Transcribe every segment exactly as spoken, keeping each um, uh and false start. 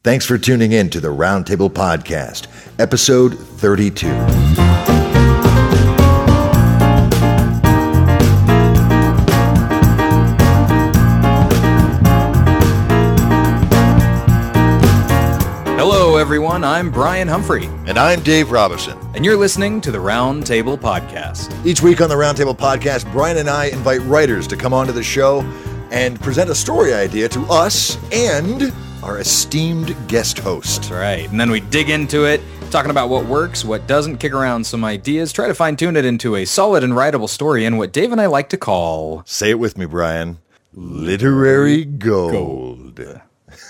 Thanks for tuning in to the Roundtable Podcast, episode thirty-two. Hello, everyone. I'm Brian Humphrey. And I'm Dave Robison. And you're listening to the Roundtable Podcast. Each week on the Roundtable Podcast, Brian and I invite writers to come onto the show and present a story idea to us and our esteemed guest host. That's right. And then we dig into it, talking about what works, what doesn't, kick around some ideas, try to fine-tune it into a solid and writable story in what Dave and I like to call... Say it with me, Brian. Literary gold. gold.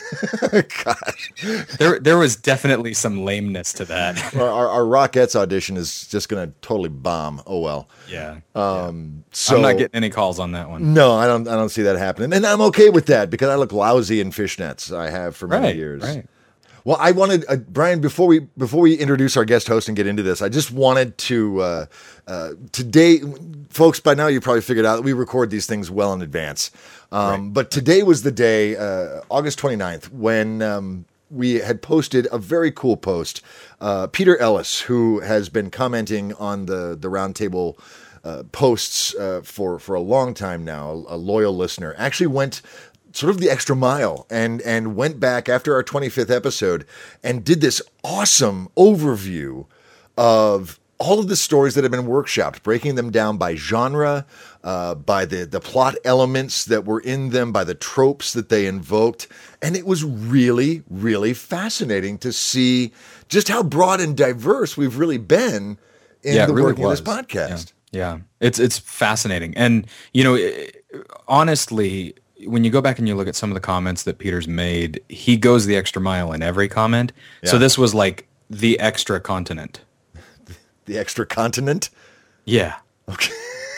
Gosh. There there was definitely some lameness to that. our, our, our Rockettes audition is just going to totally bomb. Oh, well. Yeah. Um, yeah. So, I'm not getting any calls on that one. No, I don't I don't see that happening. And I'm okay with that because I look lousy in fishnets. I have for many right, years. Right. Well, I wanted, uh, Brian, before we before we introduce our guest host and get into this, I just wanted to, uh, uh, today, folks, by now you probably figured out that we record these things well in advance. Um, right. But today was the day, uh, August twenty-ninth, when um, we had posted a very cool post. Uh, Peter Ellis, who has been commenting on the, the Roundtable uh, posts uh, for, for a long time now, a, a loyal listener, actually went sort of the extra mile and and went back after our twenty-fifth episode and did this awesome overview of all of the stories that have been workshopped, breaking them down by genre, uh, by the, the plot elements that were in them, by the tropes that they invoked. And it was really, really fascinating to see just how broad and diverse we've really been in yeah, the really working was. of this podcast. Yeah. yeah, it's it's fascinating. And, you know, it, honestly, when you go back and you look at some of the comments that Peter's made, he goes the extra mile in every comment. Yeah. So this was like the extra continent. The extra continent? Yeah. Okay.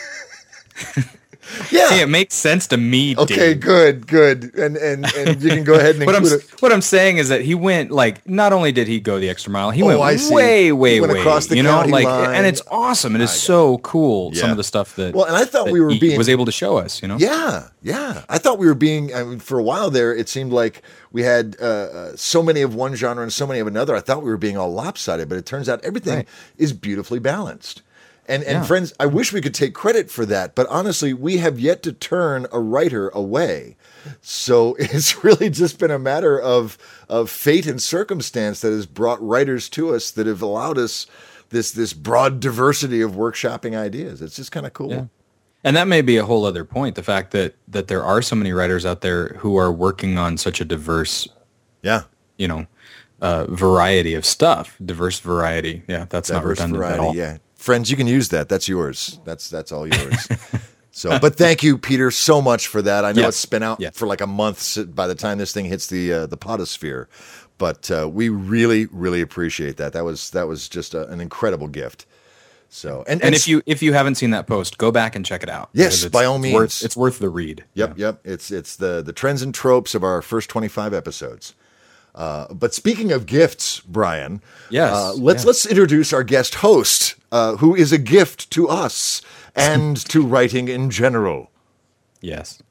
Yeah. Hey, it makes sense to me, Okay, Dave. good, good. And and and you can go ahead and what, I'm, include it. what I'm saying is that he went, like, not only did he go the extra mile, he Oh, went I see. way, way, He went way. across the you know, county like, line. and it's awesome. It is so cool, Yeah. some of the stuff that, Well, and I thought that we were he being was able to show us, you know? Yeah, yeah. I thought we were being, I mean, for a while there, it seemed like we had uh, uh, so many of one genre and so many of another. I thought we were being all lopsided, but it turns out everything Right. is beautifully balanced. And and Yeah. friends, I wish we could take credit for that, but honestly, we have yet to turn a writer away. So it's really just been a matter of of fate and circumstance that has brought writers to us that have allowed us this this broad diversity of workshopping ideas. It's just kind of cool. Yeah. And that may be a whole other point, the fact that that there are so many writers out there who are working on such a diverse, Yeah. you know, uh, variety of stuff. Diverse variety. Yeah, that's not Diverse redundant variety, at all. yeah. Friends, you can use that. That's yours. That's that's all yours. So, but thank you, Peter, so much for that. I know Yes. it's been out Yes. for like a month by the time this thing hits the uh, the potosphere, but uh, we really, really appreciate that. That was that was just a, an incredible gift. So, and, And, and if you if you haven't seen that post, go back and check it out. Yes, because it's- by all it's means. worth, it's worth the read. Yep, Yeah. yep. It's it's the the trends and tropes of our first twenty-five episodes. Uh, but speaking of gifts, Brian, Yes, uh, let's yeah. let's introduce our guest host, uh, who is a gift to us and to writing in general. Yes.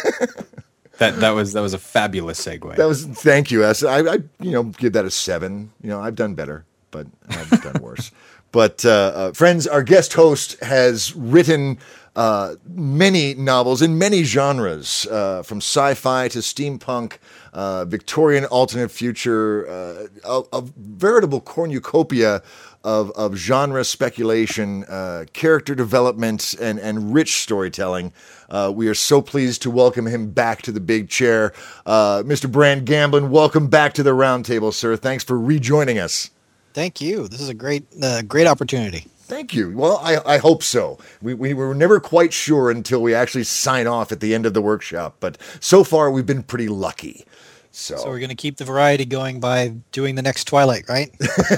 that that was that was a fabulous segue. That was thank you. I, I you know give that a seven. You know I've done better, but I've done worse. But uh, uh, friends, our guest host has written uh, many novels in many genres, uh, from sci-fi to steampunk, uh, Victorian alternate future, uh, a, a veritable cornucopia of, of genre speculation, uh, character development, and, and rich storytelling. Uh, we are so pleased to welcome him back to the big chair. Uh, Mister Brand Gamblin, welcome back to the Roundtable, sir. Thanks for rejoining us. Thank you. This is a great, uh, great opportunity. Thank you. Well, I, I hope so. We, we were never quite sure until we actually sign off at the end of the workshop, but so far we've been pretty lucky. So, So we're going to keep the variety going by doing the next Twilight, right?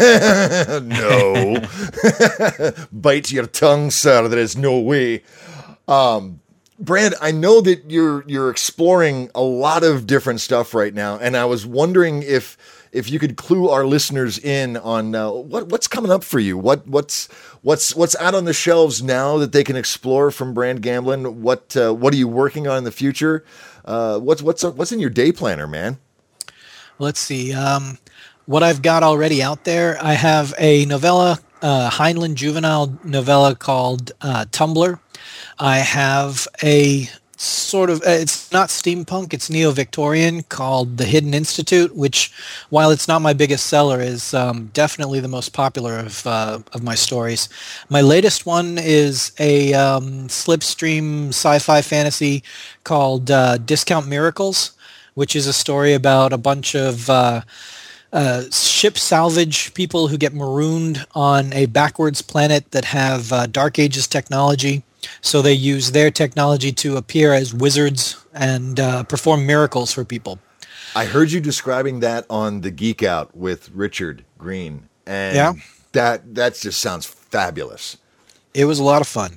no. Bite your tongue, sir. There is no way. Um, Brand, I know that you're you're exploring a lot of different stuff right now, and I was wondering if if you could clue our listeners in on uh, what what's coming up for you. What what's what's what's out on the shelves now that they can explore from Brand Gamblin. What uh, what are you working on in the future? Uh, what's what's what's in your day planner, man? Let's see. Um, what I've got already out there, I have a novella, uh, Heinlein juvenile novella called uh, Tumbler. I have a sort of, uh, it's not steampunk, it's neo-Victorian, called The Hidden Institute, which, while it's not my biggest seller, is um, definitely the most popular of uh, of my stories. My latest one is a um, slipstream sci-fi fantasy called uh, Discount Miracles, which is a story about a bunch of uh, uh, ship salvage people who get marooned on a backwards planet that have uh, Dark Ages technology. So they use their technology to appear as wizards and uh, perform miracles for people. I heard you describing that on the Geek Out with Richard Green, and yeah. that that just sounds fabulous. It was a lot of fun.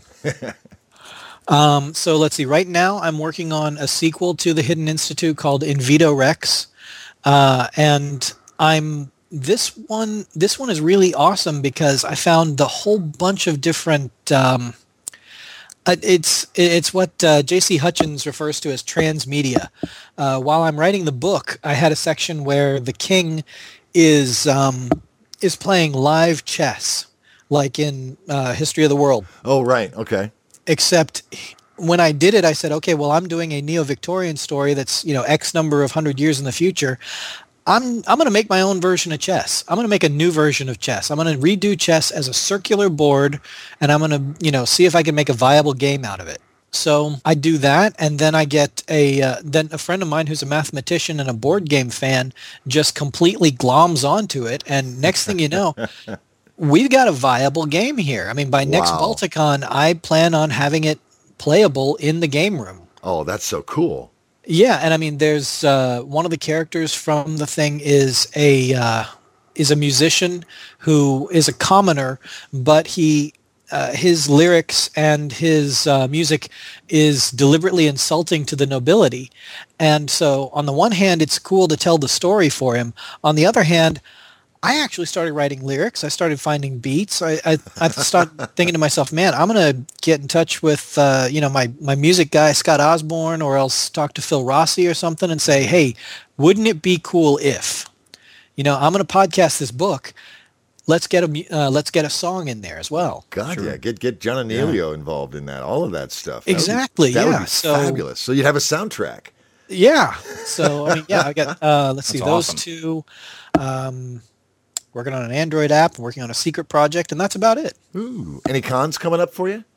um, so let's see. Right now, I'm working on a sequel to The Hidden Institute called In Vito Rex, uh, and I'm this one. This one is really awesome because I found a whole bunch of different. Um, Uh, it's it's what uh, J C Hutchins refers to as transmedia. Uh, while I'm writing the book, I had a section where the king is um, is playing live chess, like in uh, History of the World. Oh, right. Okay. Except when I did it, I said, okay, well, I'm doing a neo-Victorian story that's, you know, X number of hundred years in the future. I'm I'm going to make my own version of chess. I'm going to make a new version of chess. I'm going to redo chess as a circular board, and I'm going to, you know, see if I can make a viable game out of it. So I do that, and then I get a uh, then a friend of mine who's a mathematician and a board game fan just completely gloms onto it, and next thing you know, we've got a viable game here. I mean, by next Wow. Balticon, I plan on having it playable in the game room. Oh, that's so cool. Yeah, and I mean, there's uh, one of the characters from the thing is a uh, is a musician who is a commoner, but he uh, his lyrics and his uh, music is deliberately insulting to the nobility. And so, on the one hand, it's cool to tell the story for him. On the other hand, I actually started writing lyrics. I started finding beats. I I, I started thinking to myself, man, I'm going to get in touch with uh, you know my, my music guy, Scott Osborne, or else talk to Phil Rossi or something and say, hey, wouldn't it be cool if, you know, I'm going to podcast this book. Let's get a mu- uh, let's get a song in there as well. God, Sure. yeah. Get get John Anealio involved in that. All of that stuff. That would be- Exactly, That would yeah. be So- fabulous. So you'd have a soundtrack. Yeah. So I mean, yeah, I got uh, let's see, That's those awesome. two. Um, working on an Android app, working on a secret project, and that's about it. Ooh. Any cons coming up for you?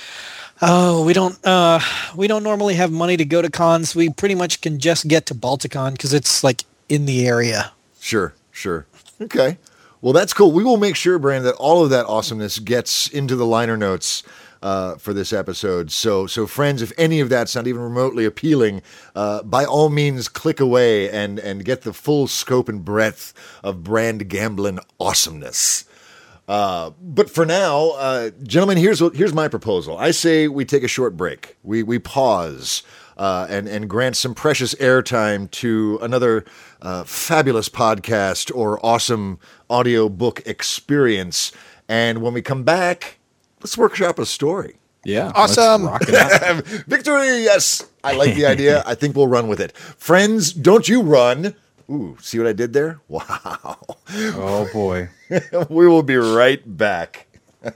Oh, we don't uh, we don't normally have money to go to cons. We pretty much can just get to Balticon because it's like in the area. Sure, sure. Okay. Well, that's cool. We will make sure, Brandon, that all of that awesomeness gets into the liner notes uh, for this episode. So, so friends, if any of that's not even remotely appealing, uh, by all means, click away and and get the full scope and breadth of Brand Gamblin' awesomeness. Uh, but for now, uh, gentlemen, here's what, here's my proposal. I say we take a short break. We we pause uh, and and grant some precious airtime to another uh, fabulous podcast or awesome audiobook experience. And when we come back, let's workshop a story. Yeah. Awesome. Let's rock it out. Victory! Yes, I like the idea. I think we'll run with it. Friends, don't you run. Ooh, see what I did there? Wow. Oh, boy. We will be right back.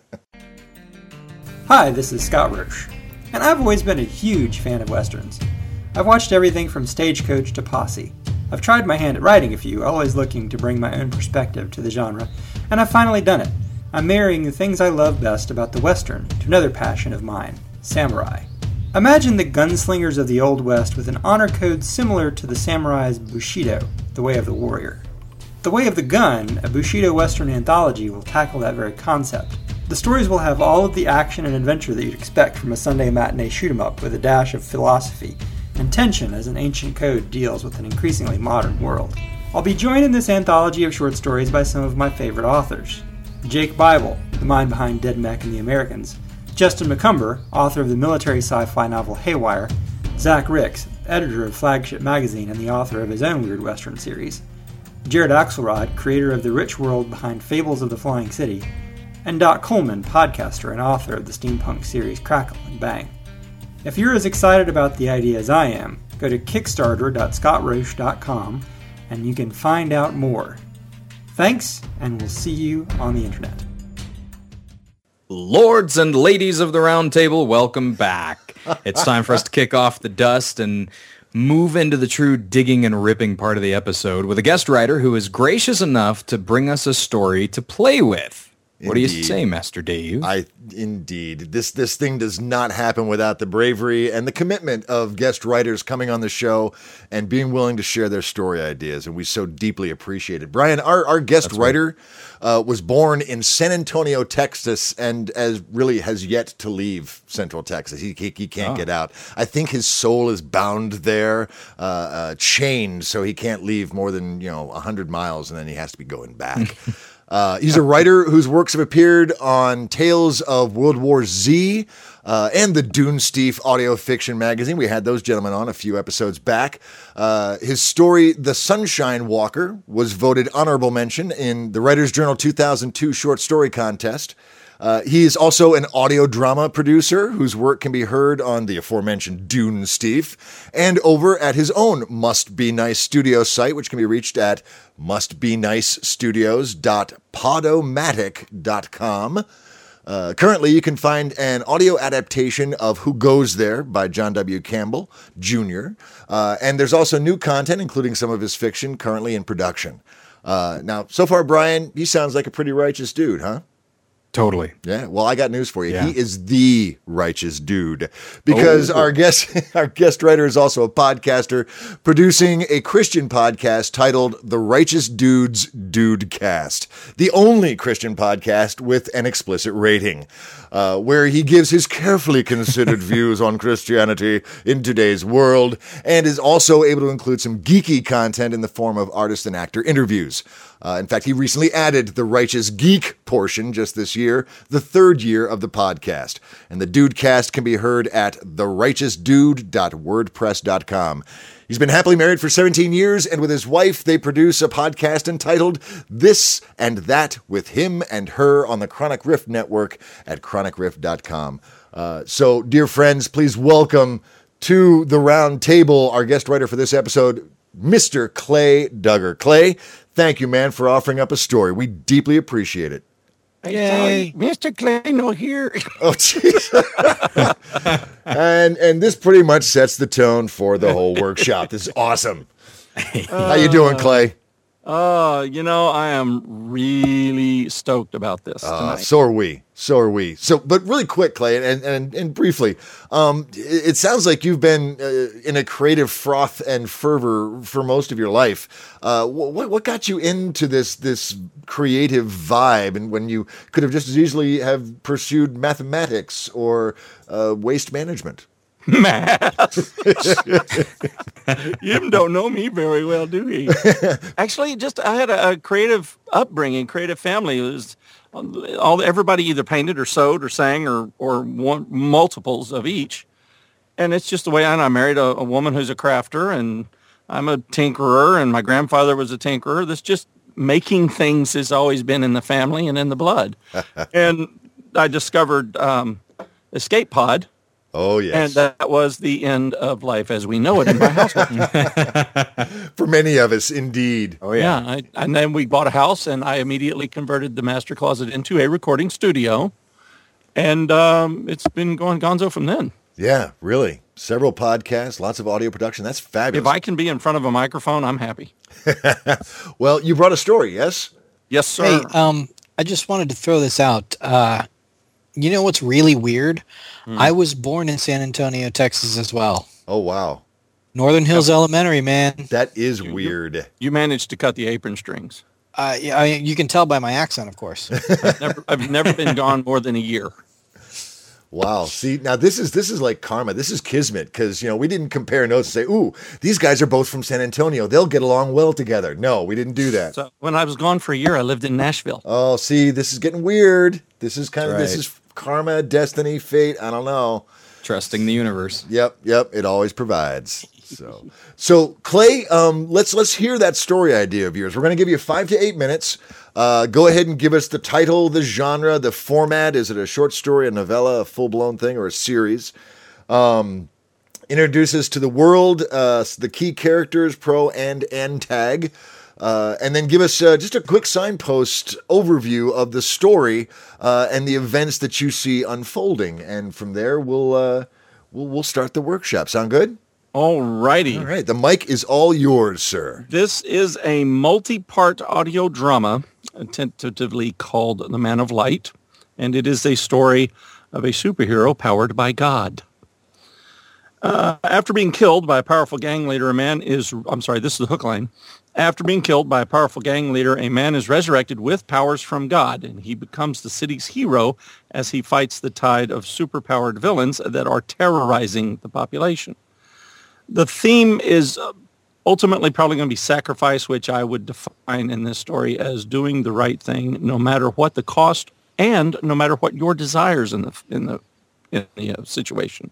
Hi, this is Scott Roche, and I've always been a huge fan of Westerns. I've watched everything from Stagecoach to Posse. I've tried my hand at writing a few, always looking to bring my own perspective to the genre, and I've finally done it. I'm marrying the things I love best about the Western to another passion of mine, samurai. Imagine the gunslingers of the Old West with an honor code similar to the samurai's Bushido, the way of the warrior. The Way of the Gun, a Bushido Western anthology, will tackle that very concept. The stories will have all of the action and adventure that you'd expect from a Sunday matinee shoot-'em-up with a dash of philosophy and tension as an ancient code deals with an increasingly modern world. I'll be joined in this anthology of short stories by some of my favorite authors. Jake Bible, the mind behind Dead Mech and the Americans, Justin McCumber, author of the military sci-fi novel Haywire, Zach Ricks, editor of Flagship Magazine and the author of his own Weird Western series, Jared Axelrod, creator of the rich world behind Fables of the Flying City, and Doc Coleman, podcaster and author of the steampunk series Crackle and Bang. If you're as excited about the idea as I am, go to kickstarter dot scott roche dot com and you can find out more. Thanks, and we'll see you on the internet. Lords and ladies of the round table, welcome back. It's time for us to kick off the dust and move into the true digging and ripping part of the episode with a guest writer who is gracious enough to bring us a story to play with. What Indeed. do you say, Master Dave? I indeed. This this thing does not happen without the bravery and the commitment of guest writers coming on the show and being willing to share their story ideas, and we so deeply appreciate it. Brian, our, our guest That's writer uh, was born in San Antonio, Texas, and as really has yet to leave Central Texas. He he, he can't Oh. get out. I think his soul is bound there, uh, uh, chained, so he can't leave more than you know one hundred miles, and then he has to be going back. Uh, he's a writer whose works have appeared on Tales of World War Z uh, and the Dunesteef audio fiction magazine. We had those gentlemen on a few episodes back. Uh, his story, The Sunshine Walker, was voted honorable mention in the Writers Journal two thousand two short story contest. Uh, he is also an audio drama producer whose work can be heard on the aforementioned Dunesteef and over at his own Must Be Nice Studios site, which can be reached at must be nice studios dot podomatic dot com. Uh, currently, you can find an audio adaptation of Who Goes There by John W. Campbell, Junior Uh, and there's also new content, including some of his fiction, currently in production. Uh, now, so far, Brian, he sounds like a pretty righteous dude, huh? Totally. Yeah, well, I got news for you. Yeah. He is the righteous dude because Oh. our guest, our guest writer is also a podcaster, producing a Christian podcast titled "The Righteous Dude's Dudecast," the only Christian podcast with an explicit rating, uh, where he gives his carefully considered views on Christianity in today's world, and is also able to include some geeky content in the form of artist and actor interviews. Uh, in fact, he recently added the Righteous Geek portion just this year, the third year of the podcast. And the Dudecast can be heard at the righteous dude dot wordpress dot com. He's been happily married for seventeen years, and with his wife, they produce a podcast entitled This and That with him and her on the Chronic Rift Network at chronic rift dot com. Uh, so, dear friends, please welcome to the round table our guest writer for this episode, Mister Clay Duggar. Clay, thank you, man, for offering up a story. We deeply appreciate it. Yay. Mister Clano here. Oh, jeez. and and this pretty much sets the tone for the whole workshop. This is awesome. How you doing, Clay? Uh, you know, I am really stoked about this Uh, tonight. so are we. So are we. So, but really quick, Clay, and and, and briefly, um, it, it sounds like you've been uh, in a creative froth and fervor for most of your life. Uh, what what got you into this this creative vibe, and when you could have just as easily have pursued mathematics or uh, waste management? Math. You don't know me very well, do you? Actually, just I had a, a creative upbringing, creative family. It was all everybody either painted or sewed or sang or or one, multiples of each. And it's just the way I, and I married a, a woman who's a crafter, and I'm a tinkerer, and my grandfather was a tinkerer. This just making things has always been in the family and in the blood. And I discovered um, Escape Pod. Oh, yes. And that was the end of life as we know it in my household. For many of us, indeed. Oh, yeah. I, and then we bought a house, and I immediately converted the master closet into a recording studio. And um, it's been going gonzo from then. Yeah, really. Several podcasts, lots of audio production. That's fabulous. If I can be in front of a microphone, I'm happy. Well, you brought a story, yes? Yes, sir. Hey, um, I just wanted to throw this out. Uh, you know what's really weird? Hmm. I was born in San Antonio, Texas as well. Oh, wow. Northern Hills Elementary, man. That is weird. You managed to cut the apron strings. Uh, yeah, I, you can tell by my accent, of course. I've never, I've never been gone more than a year. Wow. See, now this is this is like karma. This is kismet because, you know, we didn't compare notes and say, ooh, these guys are both from San Antonio. They'll get along well together. No, we didn't do that. So when I was gone for a year, I lived in Nashville. Oh, see, this is getting weird. This is kind of, That's this right. is karma, destiny, fate. I don't know. Trusting the universe. Yep, yep. It always provides. So, so Clay, um, let's let's hear that story idea of yours. We're going to give you five to eight minutes. Uh, go ahead and give us the title, the genre, the format. Is it a short story, a novella, a full blown thing, or a series? Um, introduce us to the world, uh, the key characters, pro and antag, uh, and then give us uh, just a quick signpost overview of the story uh, and the events that you see unfolding. And from there, we'll uh, we'll, we'll start the workshop. Sound good? All righty. All right. The mic is all yours, sir. This is a multi-part audio drama, tentatively called The Man of Light, and it is a story of a superhero powered by God. Uh, after being killed by a powerful gang leader, a man is, I'm sorry, this is the hook line. After being killed by a powerful gang leader, a man is resurrected with powers from God, and he becomes the city's hero as he fights the tide of superpowered villains that are terrorizing the population. The theme is ultimately probably going to be sacrifice, which I would define in this story as doing the right thing, no matter what the cost and no matter what your desires in the in the in the uh, situation.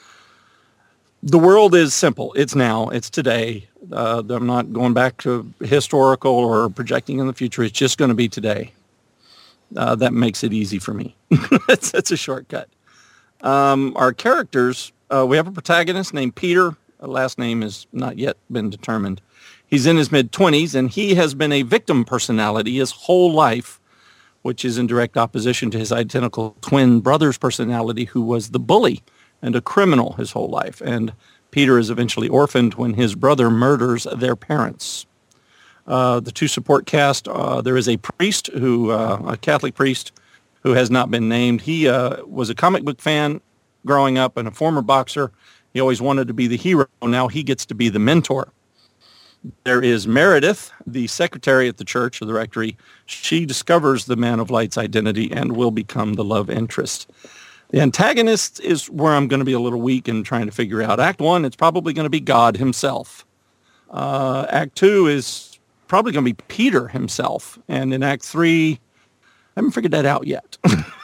The world is simple. It's now. It's today. Uh, I'm not going back to historical or projecting in the future. It's just going to be today. Uh, that makes it easy for me. That's that's a shortcut. Um, our characters. Uh, we have a protagonist named Peter. Last name has not yet been determined. He's in his mid-twenties, and he has been a victim personality his whole life, which is in direct opposition to his identical twin brother's personality, who was the bully and a criminal his whole life. And Peter is eventually orphaned when his brother murders their parents. Uh, the two support cast, uh, there is a priest, who uh, a Catholic priest, who has not been named. He uh, was a comic book fan growing up and a former boxer. He always wanted to be the hero. Now he gets to be the mentor. There is Meredith, the secretary at the church or the rectory. She discovers the Man of Light's identity and will become the love interest. The antagonist is where I'm going to be a little weak in trying to figure out. Act one, it's probably going to be God himself. Uh, act two is probably going to be Peter himself. And in Act three, I haven't figured that out yet.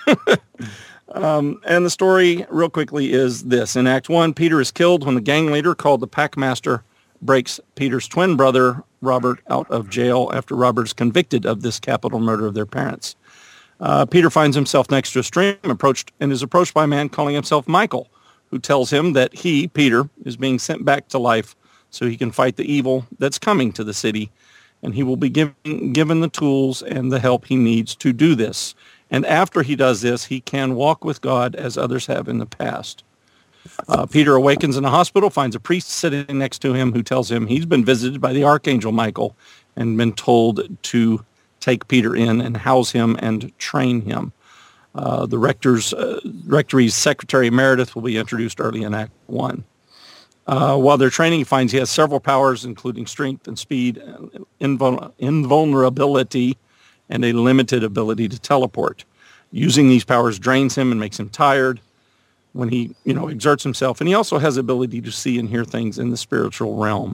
Um, and the story, real quickly, is this. In Act one, Peter is killed when the gang leader, called the Packmaster, breaks Peter's twin brother, Robert, out of jail after Robert is convicted of this capital murder of their parents. Uh, Peter finds himself next to a stream approached and is approached by a man calling himself Michael, who tells him that he, Peter, is being sent back to life so he can fight the evil that's coming to the city, and he will be given, given the tools and the help he needs to do this. And after he does this, he can walk with God as others have in the past. Uh, Peter awakens in a hospital, finds a priest sitting next to him who tells him he's been visited by the Archangel Michael and been told to take Peter in and house him and train him. Uh, the rector's, uh, rectory's secretary, Meredith, will be introduced early in Act one. Uh, while they're training, he finds he has several powers, including strength and speed, invul- invulnerability, and a limited ability to teleport. Using these powers drains him and makes him tired when he, you know, exerts himself. And he also has the ability to see and hear things in the spiritual realm.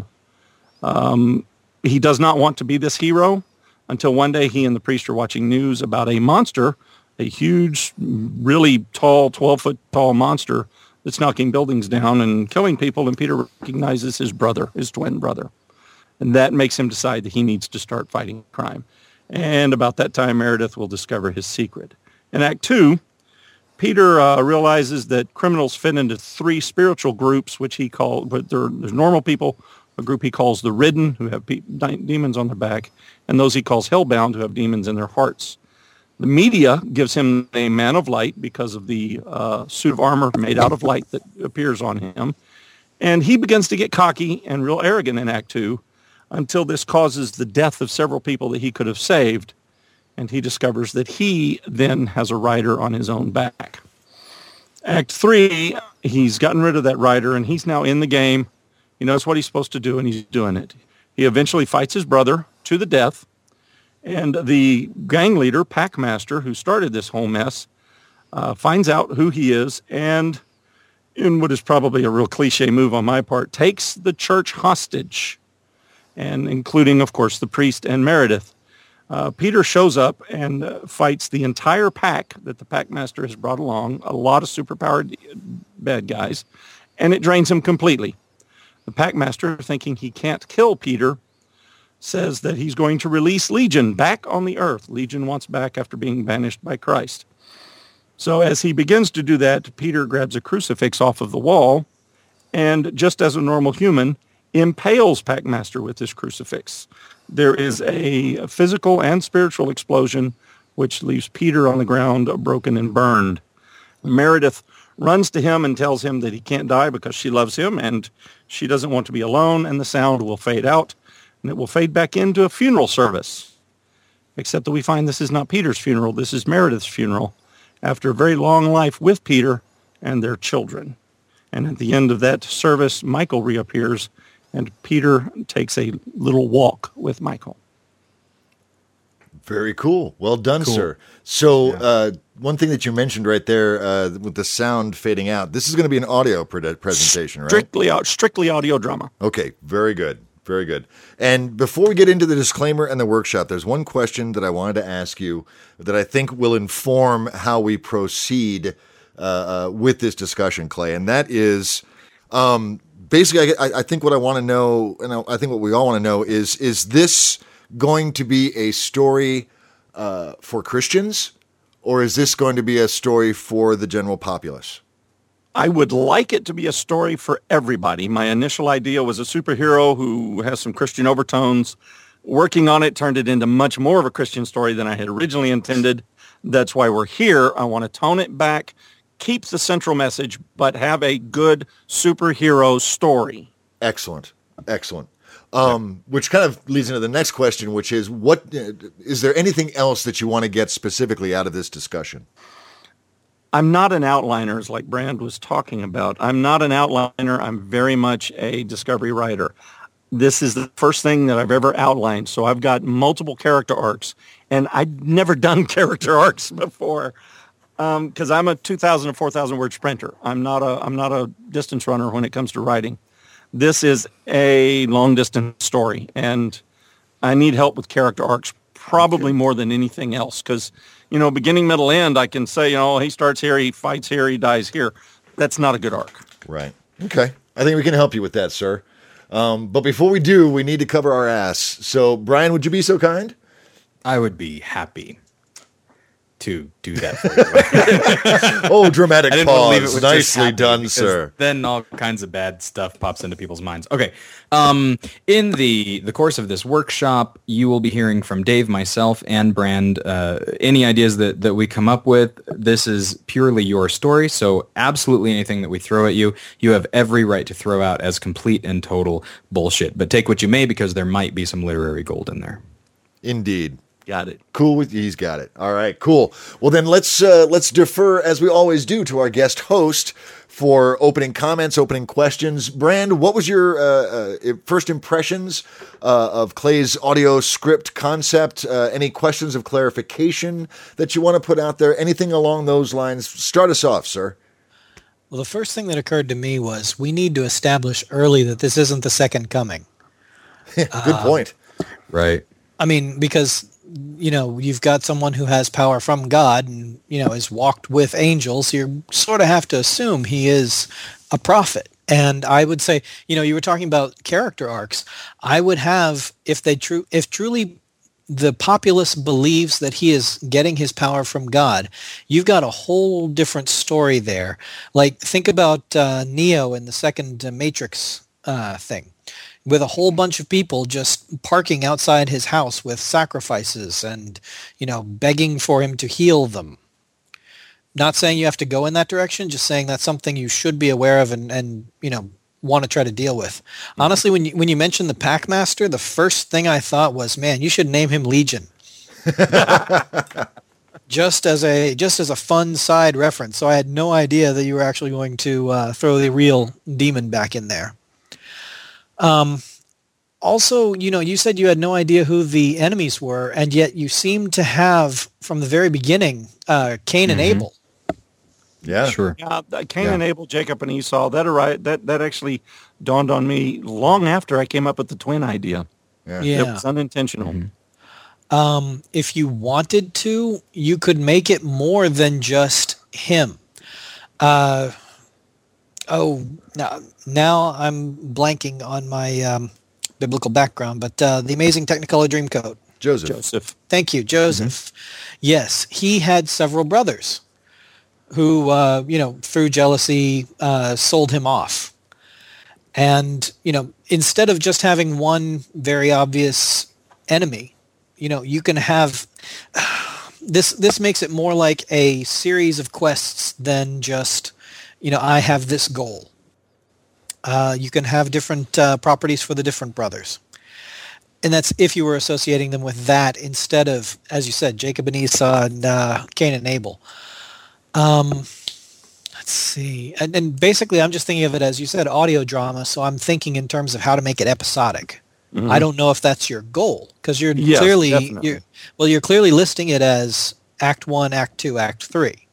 Um, he does not want to be this hero until one day he and the priest are watching news about a monster, a huge, really tall, twelve-foot tall monster that's knocking buildings down and killing people, and Peter recognizes his brother, his twin brother. And that makes him decide that he needs to start fighting crime. And about that time, Meredith will discover his secret. In Act two, Peter uh, realizes that criminals fit into three spiritual groups, which he calls, but there's normal people, a group he calls the Ridden, who have pe- demons on their back, and those he calls Hellbound, who have demons in their hearts. The media gives him a Man of Light because of the uh, suit of armor made out of light that appears on him. And he begins to get cocky and real arrogant in Act two, until this causes the death of several people that he could have saved, and he discovers that he then has a rider on his own back. Act three, he's gotten rid of that rider, and he's now in the game. He knows what he's supposed to do, and he's doing it. He eventually fights his brother to the death, and the gang leader, Packmaster, who started this whole mess, uh, finds out who he is, and in what is probably a real cliche move on my part, takes the church hostage, and including, of course, the priest and Meredith. Uh, Peter shows up and uh, fights the entire pack that the Packmaster has brought along, a lot of superpowered bad guys, and it drains him completely. The Packmaster, thinking he can't kill Peter, says that he's going to release Legion back on the earth. Legion wants back after being banished by Christ. So as he begins to do that, Peter grabs a crucifix off of the wall and just as a normal human, impales Packmaster with this crucifix. There is a physical and spiritual explosion, which leaves Peter on the ground, broken and burned. Meredith runs to him and tells him that he can't die because she loves him and she doesn't want to be alone, and the sound will fade out, and it will fade back into a funeral service. Except that we find this is not Peter's funeral, this is Meredith's funeral, after a very long life with Peter and their children. And at the end of that service, Michael reappears, and Peter takes a little walk with Michael. Very cool. Well done, cool. sir. So yeah. uh, one thing that you mentioned right there uh, with the sound fading out, this is going to be an audio pre- presentation, right? Strictly, strictly audio drama. Okay, very good. Very good. And before we get into the disclaimer and the workshop, there's one question that I wanted to ask you that I think will inform how we proceed uh, uh, with this discussion, Clay. And that is, um, basically, I, I think what I want to know, and I think what we all want to know is, is this going to be a story uh, for Christians, or is this going to be a story for the general populace? I would like it to be a story for everybody. My initial idea was a superhero who has some Christian overtones. Working on it turned it into much more of a Christian story than I had originally intended. That's why we're here. I want to tone it back, keep the central message, but have a good superhero story. Excellent. Excellent. Um, which kind of leads into the next question, which is, what is there anything else that you want to get specifically out of this discussion? I'm not an outliner, as like Brand was talking about. I'm not an outliner. I'm very much a discovery writer. This is the first thing that I've ever outlined, so I've got multiple character arcs, and I'd never done character arcs before because um, I'm a two thousand and four thousand word sprinter. I'm not a I'm not a distance runner when it comes to writing. This is a long-distance story, and I need help with character arcs probably more than anything else because, you know, beginning, middle, end, I can say, you know, he starts here, he fights here, he dies here. That's not a good arc. Right. Okay. I think we can help you with that, sir. Um, but before we do, we need to cover our ass. So, Brian, would you be so kind? I would be happy to do that for you. Oh, dramatic I didn't pause. Believe it was Nicely done, sir. Then all kinds of bad stuff pops into people's minds. Okay. Um, in the, the course of this workshop, you will be hearing from Dave, myself, and Brand. Uh, any ideas that, that we come up with, this is purely your story. So absolutely anything that we throw at you, you have every right to throw out as complete and total bullshit. But take what you may, because there might be some literary gold in there. Indeed. Got it. Cool with he's got it. All right, cool. Well, then let's uh, let's defer, as we always do, to our guest host for opening comments, opening questions. Brand, what was your uh, uh, first impressions uh, of Clay's audio script concept? Uh, any questions of clarification that you want to put out there? Anything along those lines? Start us off, sir. Well, the first thing that occurred to me was we need to establish early that this isn't the second coming. Good uh, point. Right. I mean, because, you know, you've got someone who has power from God and, you know, has walked with angels. You sort of have to assume he is a prophet. And I would say, you know, you were talking about character arcs. I would have, if they true, if truly the populace believes that he is getting his power from God, you've got a whole different story there. Like, think about uh, Neo in the second uh, Matrix uh, thing, with a whole bunch of people just parking outside his house with sacrifices and, you know, begging for him to heal them. Not saying you have to go in that direction, just saying that's something you should be aware of and, and you know, want to try to deal with. Mm-hmm. Honestly, when you, when you mentioned the Packmaster, the first thing I thought was, man, you should name him Legion. just as a just as a fun side reference. So I had no idea that you were actually going to uh, throw the real demon back in there. Um, also, you know, you said you had no idea who the enemies were, and yet you seem to have, from the very beginning, uh, Cain mm-hmm. and Abel. Yeah, sure. Yeah, Cain yeah. and Abel, Jacob and Esau. That arrived, that that actually dawned on me long after I came up with the twin idea. Yeah, yeah. It was unintentional. Mm-hmm. Um, if you wanted to, you could make it more than just him. Uh, oh, now, now I'm blanking on my um, biblical background, but uh, the Amazing Technicolor Dreamcoat. Joseph. Joseph. Thank you, Joseph. Mm-hmm. Yes, he had several brothers who, uh, you know, through jealousy, uh, sold him off. And, you know, instead of just having one very obvious enemy, you know, you can have this. This makes it more like a series of quests than just, you know, I have this goal. Uh, you can have different uh, properties for the different brothers. And that's if you were associating them with that instead of, as you said, Jacob and Esau and uh, Cain and Abel. Um, let's see. And, and basically, I'm just thinking of it, as you said, audio drama. So I'm thinking in terms of how to make it episodic. Mm-hmm. I don't know if that's your goal, because you're yes, clearly, definitely. you're, well, you're clearly listing it as Act One, Act Two, Act Three.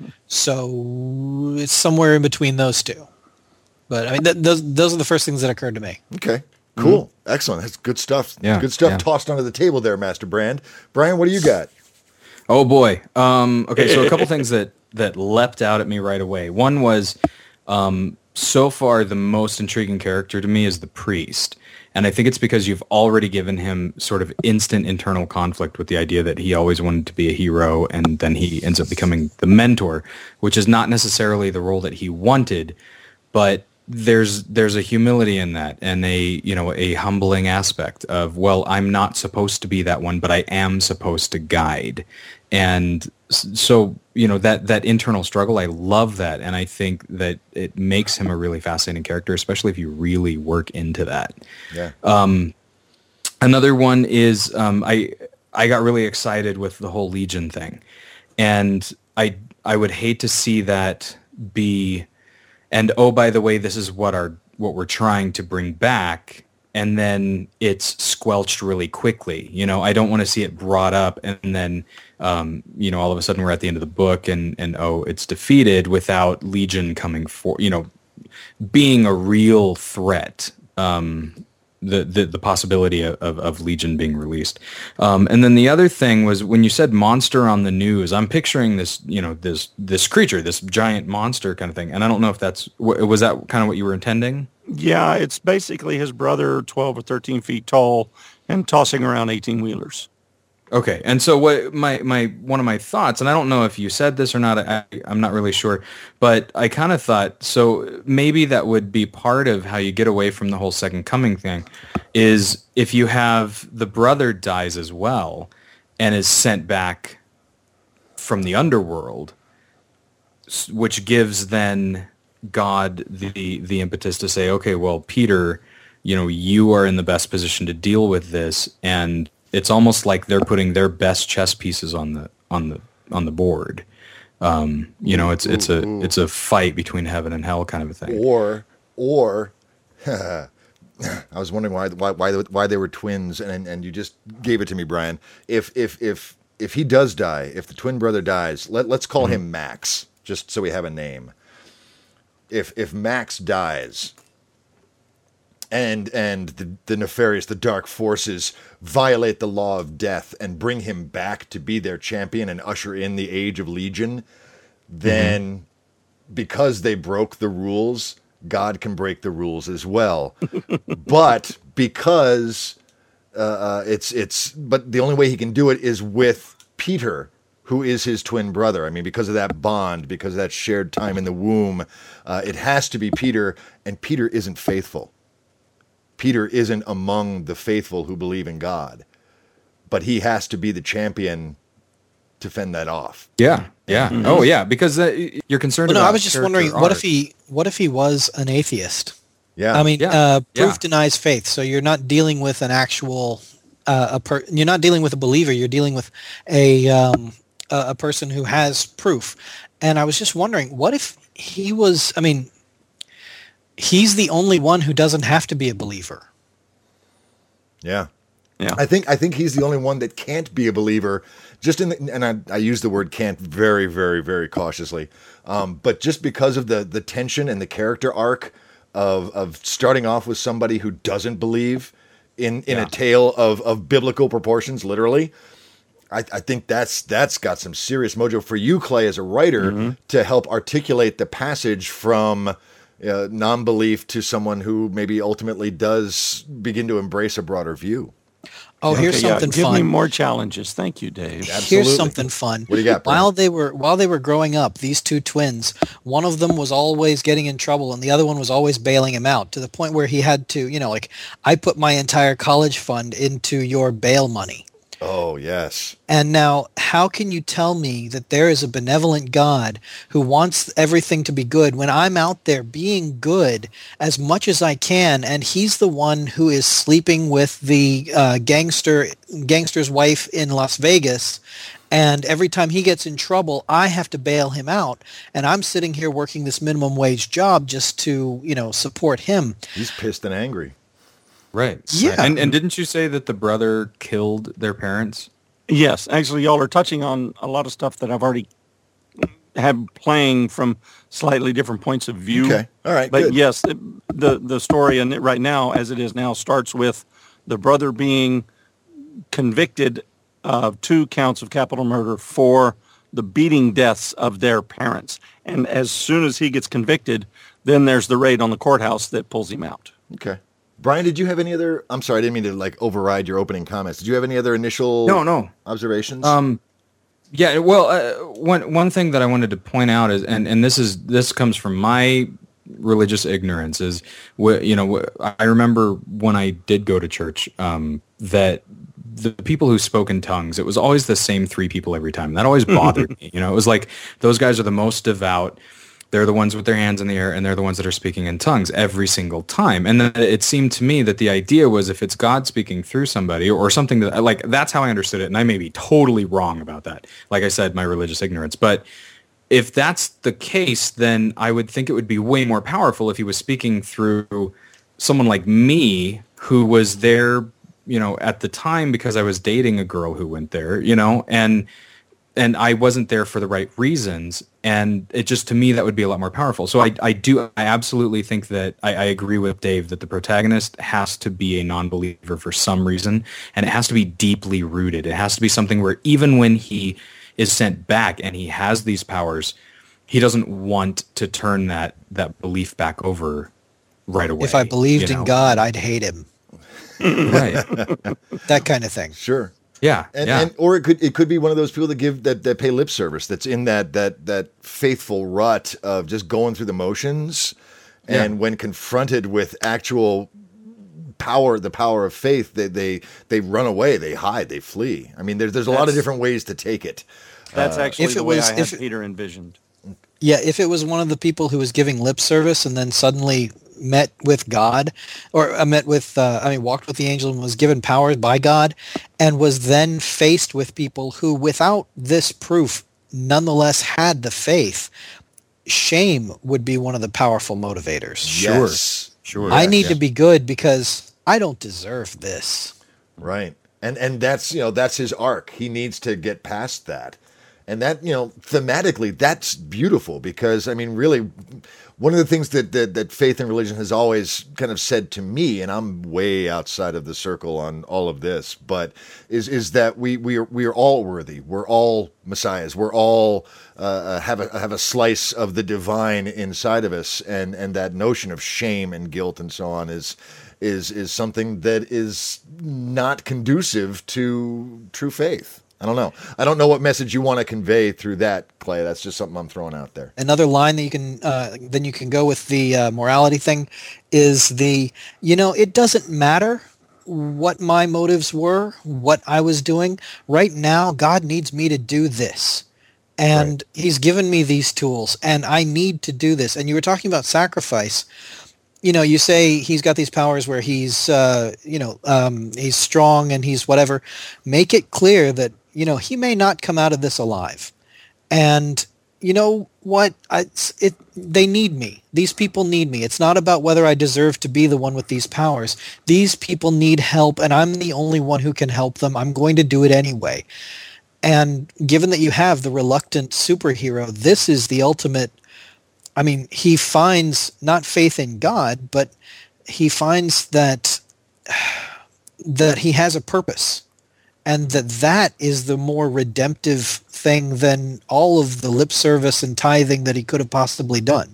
So it's somewhere in between those two. But I mean, th- those those are the first things that occurred to me. Okay, cool, mm-hmm. Excellent. That's good stuff. Yeah, good stuff yeah. tossed onto the table there, Master Brand. Brian, what do you got? Oh boy. Um, okay, so a couple things that that leapt out at me right away. One was, um, so far the most intriguing character to me is the priest. And I think it's because you've already given him sort of instant internal conflict with the idea that he always wanted to be a hero, and then he ends up becoming the mentor, which is not necessarily the role that he wanted, but there's there's a humility in that, and a you know a humbling aspect of, well, I'm not supposed to be that one, but I am supposed to guide. And so, you know, that, that internal struggle, I love that. And I think that it makes him a really fascinating character, especially if you really work into that. Yeah. Um, another one is um, I I got really excited with the whole Legion thing. And I I would hate to see that be, and oh, by the way, this is what our what we're trying to bring back, and then it's squelched really quickly. You know, I don't want to see it brought up and then, um, you know, all of a sudden we're at the end of the book and, and oh, it's defeated without Legion coming for, you know, being a real threat. Um, the, the, the possibility of, of Legion being released. Um, and then the other thing was when you said monster on the news, I'm picturing this, you know, this, this creature, this giant monster kind of thing. And I don't know if that's, was that kind of what you were intending? Yeah, it's basically his brother, twelve or thirteen feet tall, and tossing around eighteen-wheelers. Okay, and so what my, my one of my thoughts, and I don't know if you said this or not, I, I'm not really sure, but I kind of thought, so maybe that would be part of how you get away from the whole second coming thing, is if you have the brother dies as well and is sent back from the underworld, which gives then God the the impetus to say, okay, well, Peter, you know, you are in the best position to deal with this, and it's almost like they're putting their best chess pieces on the on the on the board. Um, you know, it's it's a it's a fight between heaven and hell kind of a thing. Or or I was wondering why why why why they were twins, and and you just gave it to me, Brian. If if if if he does die, if the twin brother dies, let let's call mm-hmm. him Max, just so we have a name. If if Max dies, and and the, the nefarious, the dark forces violate the law of death and bring him back to be their champion and usher in the age of Legion, then mm-hmm. because they broke the rules, God can break the rules as well. But because uh, uh, it's it's but the only way he can do it is with Peter, who is his twin brother. I mean, because of that bond, because of that shared time in the womb, uh, it has to be Peter, and Peter isn't faithful. Peter isn't among the faithful who believe in God, but he has to be the champion to fend that off. Yeah, yeah. Mm-hmm. Oh, yeah, because uh, you're concerned well, about no, I was just wondering, art. what if he what if he was an atheist? Yeah. I mean, yeah. uh, proof yeah. denies faith, so you're not dealing with an actual, uh, a per- you're not dealing with a believer, you're dealing with a... Um, a person who has proof. And I was just wondering, what if he was, I mean, he's the only one who doesn't have to be a believer. Yeah. Yeah. I think I think he's the only one that can't be a believer, just in the, and I, I use the word can't very, very, very cautiously. Um, but just because of the the tension and the character arc of of starting off with somebody who doesn't believe in, in yeah. a tale of, of biblical proportions, literally, I, I think that's that's got some serious mojo for you, Clay, as a writer, mm-hmm. to help articulate the passage from uh, non-belief to someone who maybe ultimately does begin to embrace a broader view. Oh, here's Okay, yeah, something give fun. me more challenges. Thank you, Dave. Absolutely. Here's something fun. What do you got, Brian? While they were while they were growing up, these two twins, one of them was always getting in trouble and the other one was always bailing him out, to the point where he had to, you know, like, I put my entire college fund into your bail money. Oh, yes. And now, how can you tell me that there is a benevolent God who wants everything to be good when I'm out there being good as much as I can, and he's the one who is sleeping with the uh, gangster gangster's wife in Las Vegas, and every time he gets in trouble, I have to bail him out, and I'm sitting here working this minimum wage job just to, you know, support him. He's pissed and angry. Right. Yeah. Right. And and didn't you say that the brother killed their parents? Yes, actually, y'all are touching on a lot of stuff that I've already had playing from slightly different points of view. Okay. All right, But good. yes, the, the the story and right now, as it is now, starts with the brother being convicted of two counts of capital murder for the beating deaths of their parents. And as soon as he gets convicted, then there's the raid on the courthouse that pulls him out. Okay. Brian, did you have any other, I'm sorry, I didn't mean to like override your opening comments. Did you have any other initial No, no. observations? Um, yeah. Well, uh, one one thing that I wanted to point out is, and, and this is this comes from my religious ignorance, is, wh- you know, wh- I remember when I did go to church, um, that the people who spoke in tongues, it was always the same three people every time. That always bothered me. You know, it was like those guys are the most devout. They're the ones with their hands in the air, and they're the ones that are speaking in tongues every single time. And then it seemed to me that the idea was, if it's God speaking through somebody or something that, like, that's how I understood it. And I may be totally wrong about that. Like I said, my religious ignorance. But if that's the case, then I would think it would be way more powerful if he was speaking through someone like me, who was there, you know, at the time because I was dating a girl who went there, you know, and and I wasn't there for the right reasons. And it just, to me, that would be a lot more powerful. So I, I do, I absolutely think that I, I agree with Dave that the protagonist has to be a non-believer for some reason, and it has to be deeply rooted. It has to be something where even when he is sent back and he has these powers, he doesn't want to turn that, that belief back over right away. If I believed you in know? God, I'd hate him. Right. That kind of thing. Sure. Yeah. And, yeah. and or it could it could be one of those people that give that, that pay lip service, that's in that that that faithful rut of just going through the motions, and Yeah. when confronted with actual power, the power of faith, they they they run away, they hide, they flee. I mean, there's there's a lot of That's- different ways to take it. That's actually if the it way was- I had if it- Peter envisioned. Yeah, if it was one of the people who was giving lip service and then suddenly met with God, or uh, met with, uh, I mean, walked with the angel and was given powers by God, and was then faced with people who, without this proof, nonetheless had the faith, shame would be one of the powerful motivators. Sure. Yes. Sure. I Yes, need yes. to be good because I don't deserve this. Right. And and that's, you know, that's his arc. He needs to get past that. And that, you know, thematically, that's beautiful, because, I mean, really, one of the things that, that that faith and religion has always kind of said to me, and I'm way outside of the circle on all of this, but is is that we we are we are all worthy. We're all messiahs. We're all uh, have a have a slice of the divine inside of us, and and that notion of shame and guilt and so on is is is something that is not conducive to true faith. I don't know. I don't know what message you want to convey through that, Clay. That's just something I'm throwing out there. Another line that you can uh, then you can go with the uh, morality thing is the, you know, it doesn't matter what my motives were, what I was doing. Right now, God needs me to do this. And he's given me these tools, and I need to do this. And you were talking about sacrifice. You know, you say he's got these powers where he's, uh, you know, um, he's strong and he's whatever. Make it clear that, you know, he may not come out of this alive. And you know what? I, it's, it, they need me. These people need me. It's not about whether I deserve to be the one with these powers. These people need help, and I'm the only one who can help them. I'm going to do it anyway. And given that you have the reluctant superhero, this is the ultimate. I mean, he finds not faith in God, but he finds that that he has a purpose, and that that is the more redemptive thing than all of the lip service and tithing that he could have possibly done.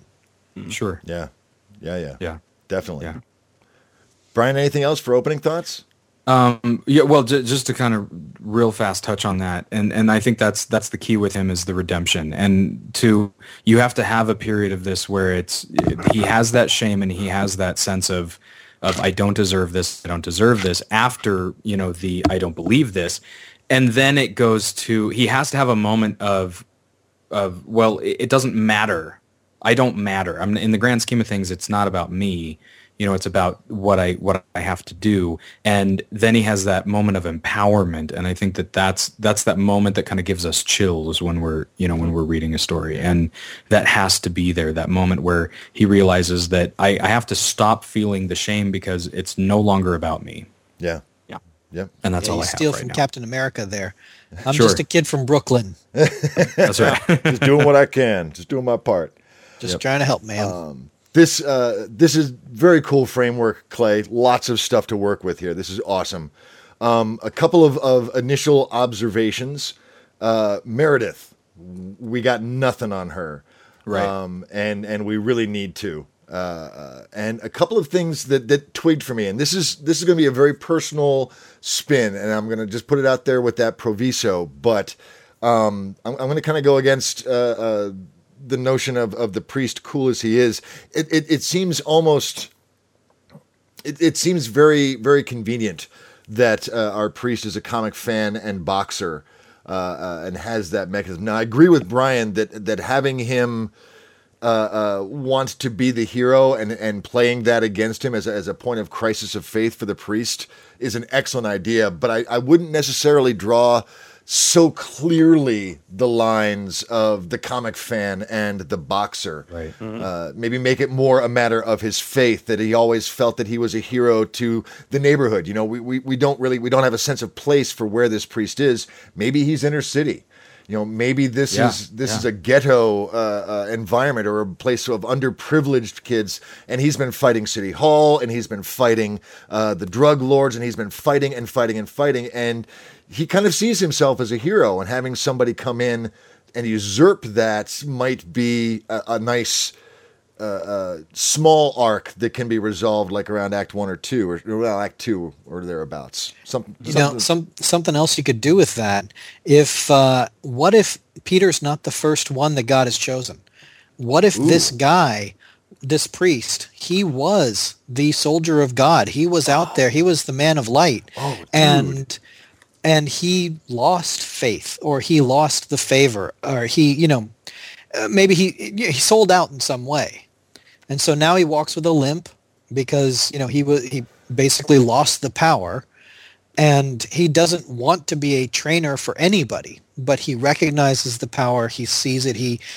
Sure. Yeah. Yeah, yeah. Yeah. Definitely. Yeah. Brian, anything else for opening thoughts? Um, yeah, well, j- just to kind of real fast touch on that, and and I think that's that's the key with him is the redemption, and to you have to have a period of this where it's he has that shame and he has that sense of of I don't deserve this, I don't deserve this. After you know the I don't believe this, and then it goes to he has to have a moment of of well, it, it doesn't matter, I don't matter. I'm in the grand scheme of things, it's not about me. You know, it's about what I what I have to do, and then he has that moment of empowerment, and I think that that's that's that moment that kind of gives us chills when we're you know when we're reading a story, and that has to be there. That moment where he realizes that I, I have to stop feeling the shame because it's no longer about me. Yeah, Yeah. yeah, And that's Yeah, all you I have steal right from now. Captain America there. I'm Sure. just a kid from Brooklyn, That's right. just doing what I can, just doing my part. just trying to help, man. This uh, this is very cool framework, Clay. Lots of stuff to work with here. This is awesome. Um, a couple of, of initial observations. Uh, Meredith, we got nothing on her, Right. Um, and and we really need to. Uh, uh, and a couple of things that that twigged for me, and this is this is going to be a very personal spin, and I'm going to just put it out there with that proviso. But um, I'm, I'm going to kind of go against. Uh, uh, the notion of, of the priest, cool as he is, it, it, it seems almost, it, it seems very, very convenient that uh, our priest is a comic fan and boxer uh, uh, and has that mechanism. Now, I agree with Brian that that having him uh, uh, want to be the hero and, and playing that against him as a, as a point of crisis of faith for the priest is an excellent idea, but I, I wouldn't necessarily draw so clearly the lines of the comic fan and the boxer. Right. Mm-hmm. Uh, maybe make it more a matter of his faith, that he always felt that he was a hero to the neighborhood. You know, we, we, we don't really, we don't have a sense of place for where this priest is. Maybe he's inner city. You know, maybe this Yeah, is this yeah. is a ghetto uh, uh, environment or a place of underprivileged kids, and he's been fighting City Hall, and he's been fighting uh, the drug lords, and he's been fighting and fighting and fighting, and he kind of sees himself as a hero, and having somebody come in and usurp that might be a, a nice uh, uh, small arc that can be resolved, like around Act One or Two, or well, Act Two or thereabouts. Some, You know, some something else you could do with that. If uh, what if Peter's not the first one that God has chosen? What if this guy, this priest, he was the soldier of God? He was out there. He was the man of light, Oh, dude. and and he lost faith, or he lost the favor, or he, you know, uh, maybe he he sold out in some way, and so now he walks with a limp because you know he was he basically lost the power. And he doesn't want to be a trainer for anybody, but he recognizes the power. He sees it. He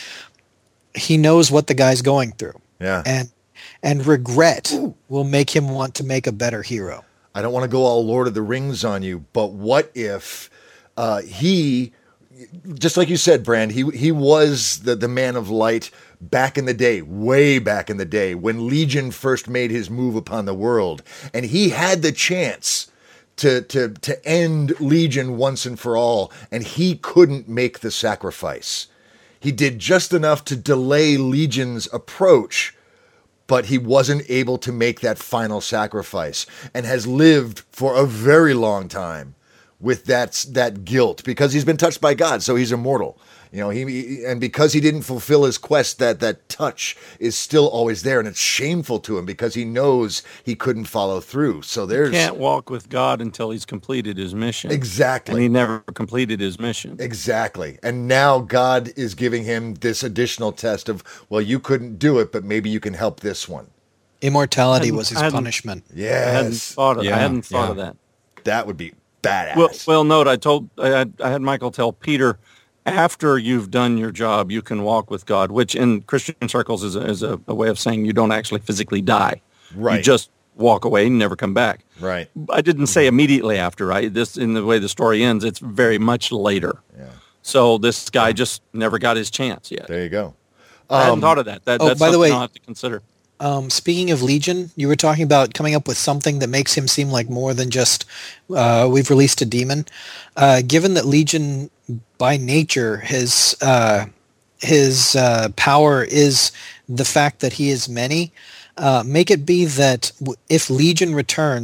he knows what the guy's going through. Yeah. And and regret will make him want to make a better hero. I don't want to go all Lord of the Rings on you, but what if uh, he, just like you said, Brand, he he was the, the man of light back in the day, way back in the day, when Legion first made his move upon the world, and he had the chance to to to end Legion once and for all, and he couldn't make the sacrifice. He did just enough to delay Legion's approach, but he wasn't able to make that final sacrifice, and has lived for a very long time with that that guilt, because he's been touched by God, so he's immortal. You know, he, he and because he didn't fulfill his quest, that that touch is still always there, and it's shameful to him because he knows he couldn't follow through. So there's Can't walk with God until he's completed his mission. exactly. And he never completed his mission. Exactly. And now God is giving him this additional test of, well, you couldn't do it, but maybe you can help this one. Immortality hadn't- was his I hadn't- punishment. I hadn't Yes. thought of, Yeah, I hadn't thought yeah. of that. That would be badass. Well, well, note, I told, I had, I had Michael tell Peter, after you've done your job, you can walk with God, which in Christian circles is a, is a, a way of saying you don't actually physically die. Right. You just walk away and never come back. Right. I didn't say immediately after, right? This, in the way the story ends, it's very much later. Yeah. So this guy just never got his chance yet. There you go. I hadn't thought of that. that oh, that's by the something way- I'll have to consider. Um, speaking of Legion, you were talking about coming up with something that makes him seem like more than just uh, we've released a demon. Uh, given that Legion, by nature, his uh, his uh, power is the fact that he is many, uh, make it be that w- if Legion returns,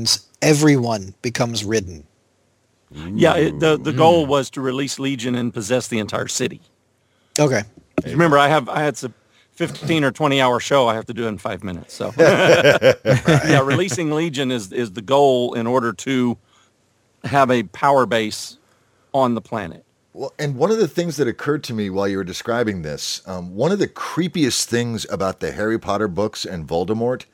everyone becomes ridden. Yeah, it, the the goal was to release Legion and possess the entire city. Okay. Remember, I have I had a fifteen or twenty hour show I have to do in five minutes. So, yeah, releasing Legion is is the goal in order to have a power base on the planet. Well, and one of the things that occurred to me while you were describing this, um, one of the creepiest things about the Harry Potter books and Voldemort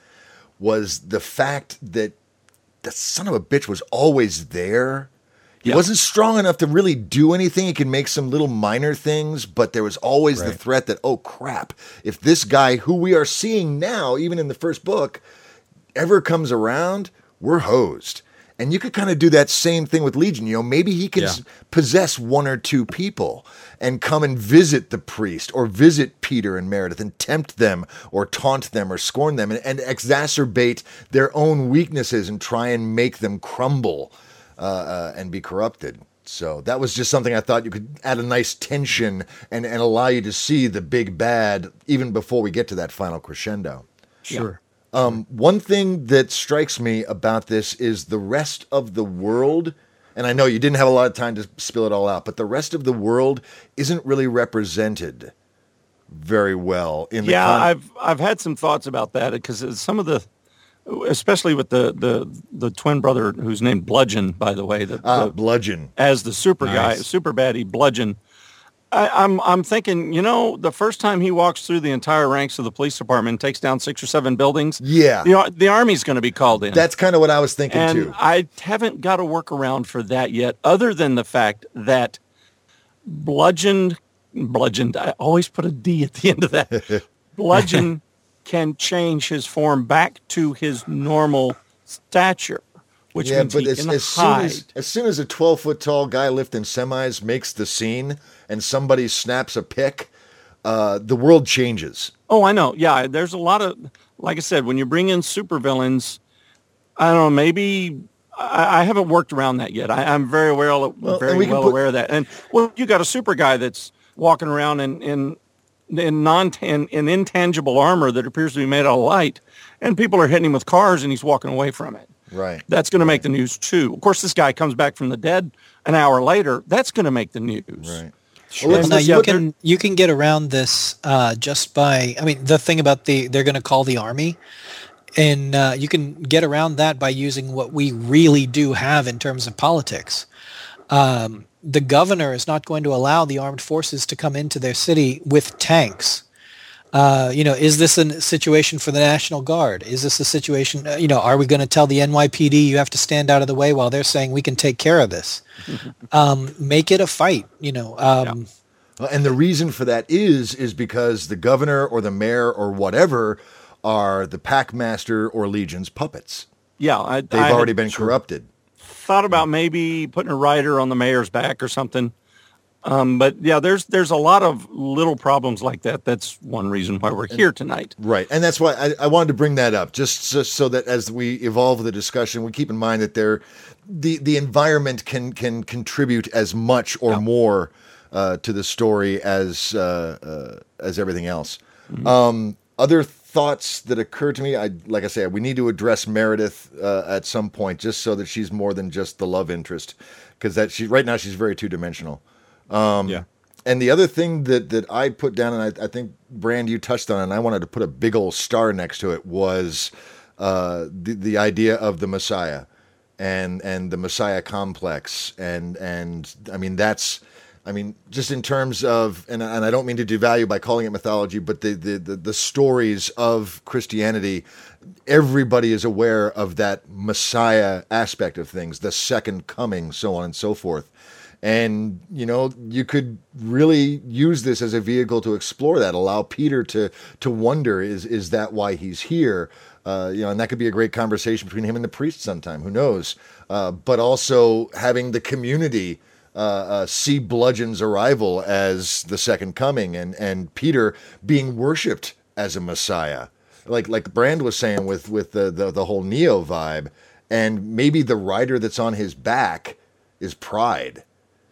was the fact that the son of a bitch was always there. He Yeah. wasn't strong enough to really do anything. He could make some little minor things, but there was always the Right. threat that, oh, crap, if this guy, who we are seeing now, even in the first book, ever comes around, we're hosed. And you could kind of do that same thing with Legion. You know, maybe he can Yeah. s- possess one or two people and come and visit the priest or visit Peter and Meredith and tempt them or taunt them or scorn them and, and exacerbate their own weaknesses and try and make them crumble uh, uh, and be corrupted. So that was just something I thought you could add a nice tension and, and allow you to see the big bad even before we get to that final crescendo. Sure. Um, one thing that strikes me about this is the rest of the world, and I know you didn't have a lot of time to spill it all out, but the rest of the world isn't really represented very well in the Yeah, con- I've I've had some thoughts about that because some of the, especially with the the the twin brother who's named Bludgeon, by the way, the, ah, the Bludgeon. as the super guy, Nice. super baddie Bludgeon. I, I'm I'm thinking, you know, the first time he walks through the entire ranks of the police department and takes down six or seven buildings, Yeah. the, ar- the army's going to be called in. That's kind of what I was thinking and too. I haven't got a workaround for that yet, other than the fact that bludgeoned, bludgeoned, I always put a D at the end of that. Bludgeon can change his form back to his normal stature, which Yeah, means but he as, can as soon hide. as as soon as a twelve foot tall guy lifting semis makes the scene and somebody snaps a pic, uh, the world changes. Oh, I know. Yeah, there's a lot of, like I said, when you bring in supervillains, I don't know, maybe I, I haven't worked around that yet. I, I'm very aware, Well, and very we can well put- aware of that. And well, you got a super guy that's walking around in in in non in, in intangible armor that appears to be made out of light, and people are hitting him with cars, and he's walking away from it. Right. That's going to make the news too. Of course, this guy comes back from the dead an hour later. That's going to make the news. Right. Well, let's- now let's you look- can you can get around this uh, just by. I mean, the thing about the they're going to call the army, and uh, you can get around that by using what we really do have in terms of politics. Um, the governor is not going to allow the armed forces to come into their city with tanks. Uh, you know, is this a situation for the National Guard? Is this a situation, uh, you know, are we going to tell the N Y P D you have to stand out of the way while they're saying we can take care of this? um, make it a fight, you know. Um, Well, and the reason for that is is because the governor or the mayor or whatever are the Packmaster or Legion's puppets. Yeah, I, They've I already had been corrupted. thought about maybe putting a rider on the mayor's back or something. Um, but yeah, there's there's a lot of little problems like that. That's one reason why we're here tonight. Right. And that's why I, I wanted to bring that up, just, just so that as we evolve the discussion, we keep in mind that there, the, the environment can, can contribute as much or more uh, to the story as, uh, uh, as everything else. Um, other thoughts that occur to me, I like I said, we need to address Meredith uh, at some point, just so that she's more than just the love interest, because that she right now she's very two dimensional. yeah. And the other thing that, that I put down, and I, I think, Brand, you touched on it, and I wanted to put a big old star next to it, was uh, the, the idea of the Messiah and and the Messiah complex. And, and I mean, that's, I mean, just in terms of, and, and I don't mean to devalue by calling it mythology, but the, the, the, the stories of Christianity, everybody is aware of that Messiah aspect of things, the second coming, so on and so forth. And, you know, you could really use this as a vehicle to explore that, allow Peter to to wonder, is is that why he's here? Uh, you know, and that could be a great conversation between him and the priest sometime, who knows? Uh, but also having the community uh, uh, see Bludgeon's arrival as the second coming and, and Peter being worshipped as a Messiah. Like like Brand was saying with, with the, the, the whole Neo vibe, and maybe the rider that's on his back is pride.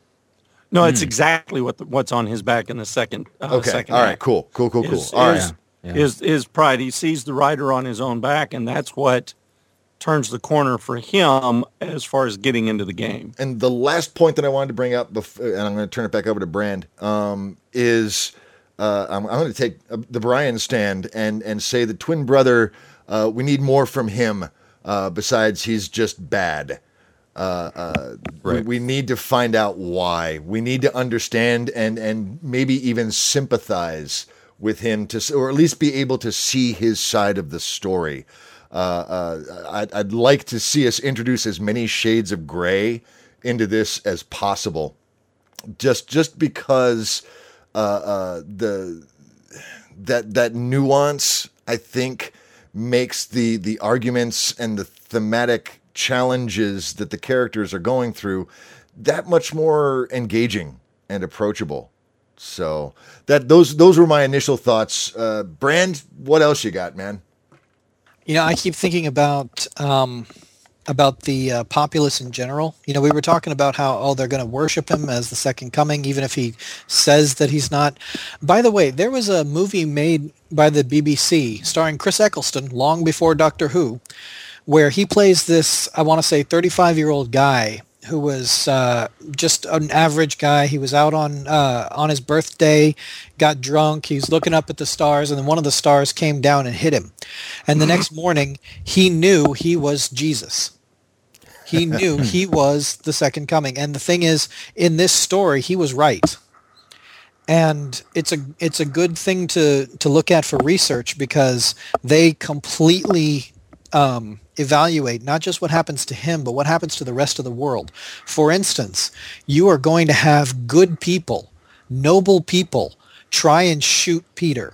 No, it's exactly what the, what's on his back in the second. Uh, Okay. Second All right. act. Cool. Cool. Cool. Cool. Is, All right. is, Yeah. is is pride. He sees the rider on his own back, and that's what turns the corner for him as far as getting into the game. And the last point that I wanted to bring up, before, and I'm going to turn it back over to Brand, um, is uh, I'm, I'm going to take the Brian stand and and say the twin brother. Uh, we need more from him. Uh, besides, he's just bad. Uh, uh, right. we, we need to find out why. We need to understand and and maybe even sympathize with him to, or at least be able to see his side of the story. Uh, uh, I'd, I'd like to see us introduce as many shades of gray into this as possible. Just just because uh, uh, the that that nuance, I think, makes the the arguments and the thematic challenges that the characters are going through that much more engaging and approachable. So that those those were my initial thoughts. Uh, Brand, what else you got, man? You know, I keep thinking about um, about the uh, populace in general. You know, we were talking about how, oh, they're going to worship him as the second coming, even if he says that he's not. By the way, there was a movie made by the B B C starring Chris Eccleston long before Doctor Who, where he plays this, I want to say, thirty-five-year-old guy who was uh, just an average guy. He was out on uh, on his birthday, got drunk. He's looking up at the stars, and then one of the stars came down and hit him. And the next morning, he knew he was Jesus. He knew he was the second coming. And the thing is, in this story, he was right. And it's a it's a good thing to, to look at for research, because they completely um, evaluate not just what happens to him, but what happens to the rest of the world. For instance, you are going to have good people, noble people, try and shoot Peter.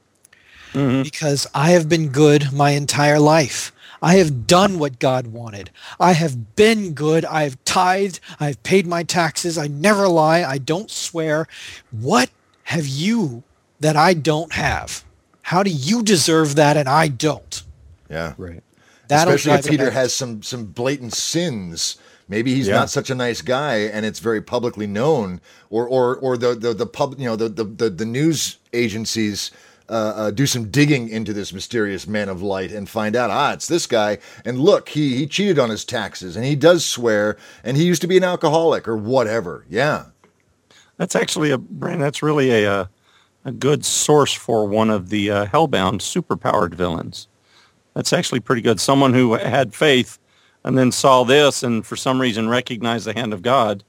Mm-hmm. Because I have been good my entire life. I have done what God wanted. I have been good. I have tithed. I have paid my taxes. I never lie. I don't swear. What have you that I don't have? How do you deserve that and I don't? Yeah. Right. That'll Especially if Peter has some some blatant sins. Maybe he's yeah. not such a nice guy, and it's very publicly known, or or or the the the pub, you know, the the the, the news agencies uh, uh, do some digging into this mysterious man of light and find out, ah, it's this guy, and look, he he cheated on his taxes, and he does swear, and he used to be an alcoholic or whatever. Yeah, that's actually a Brian. That's really a a, a good source for one of the uh, Hellbound superpowered villains. That's actually pretty good. Someone who had faith and then saw this and for some reason recognized the hand of God,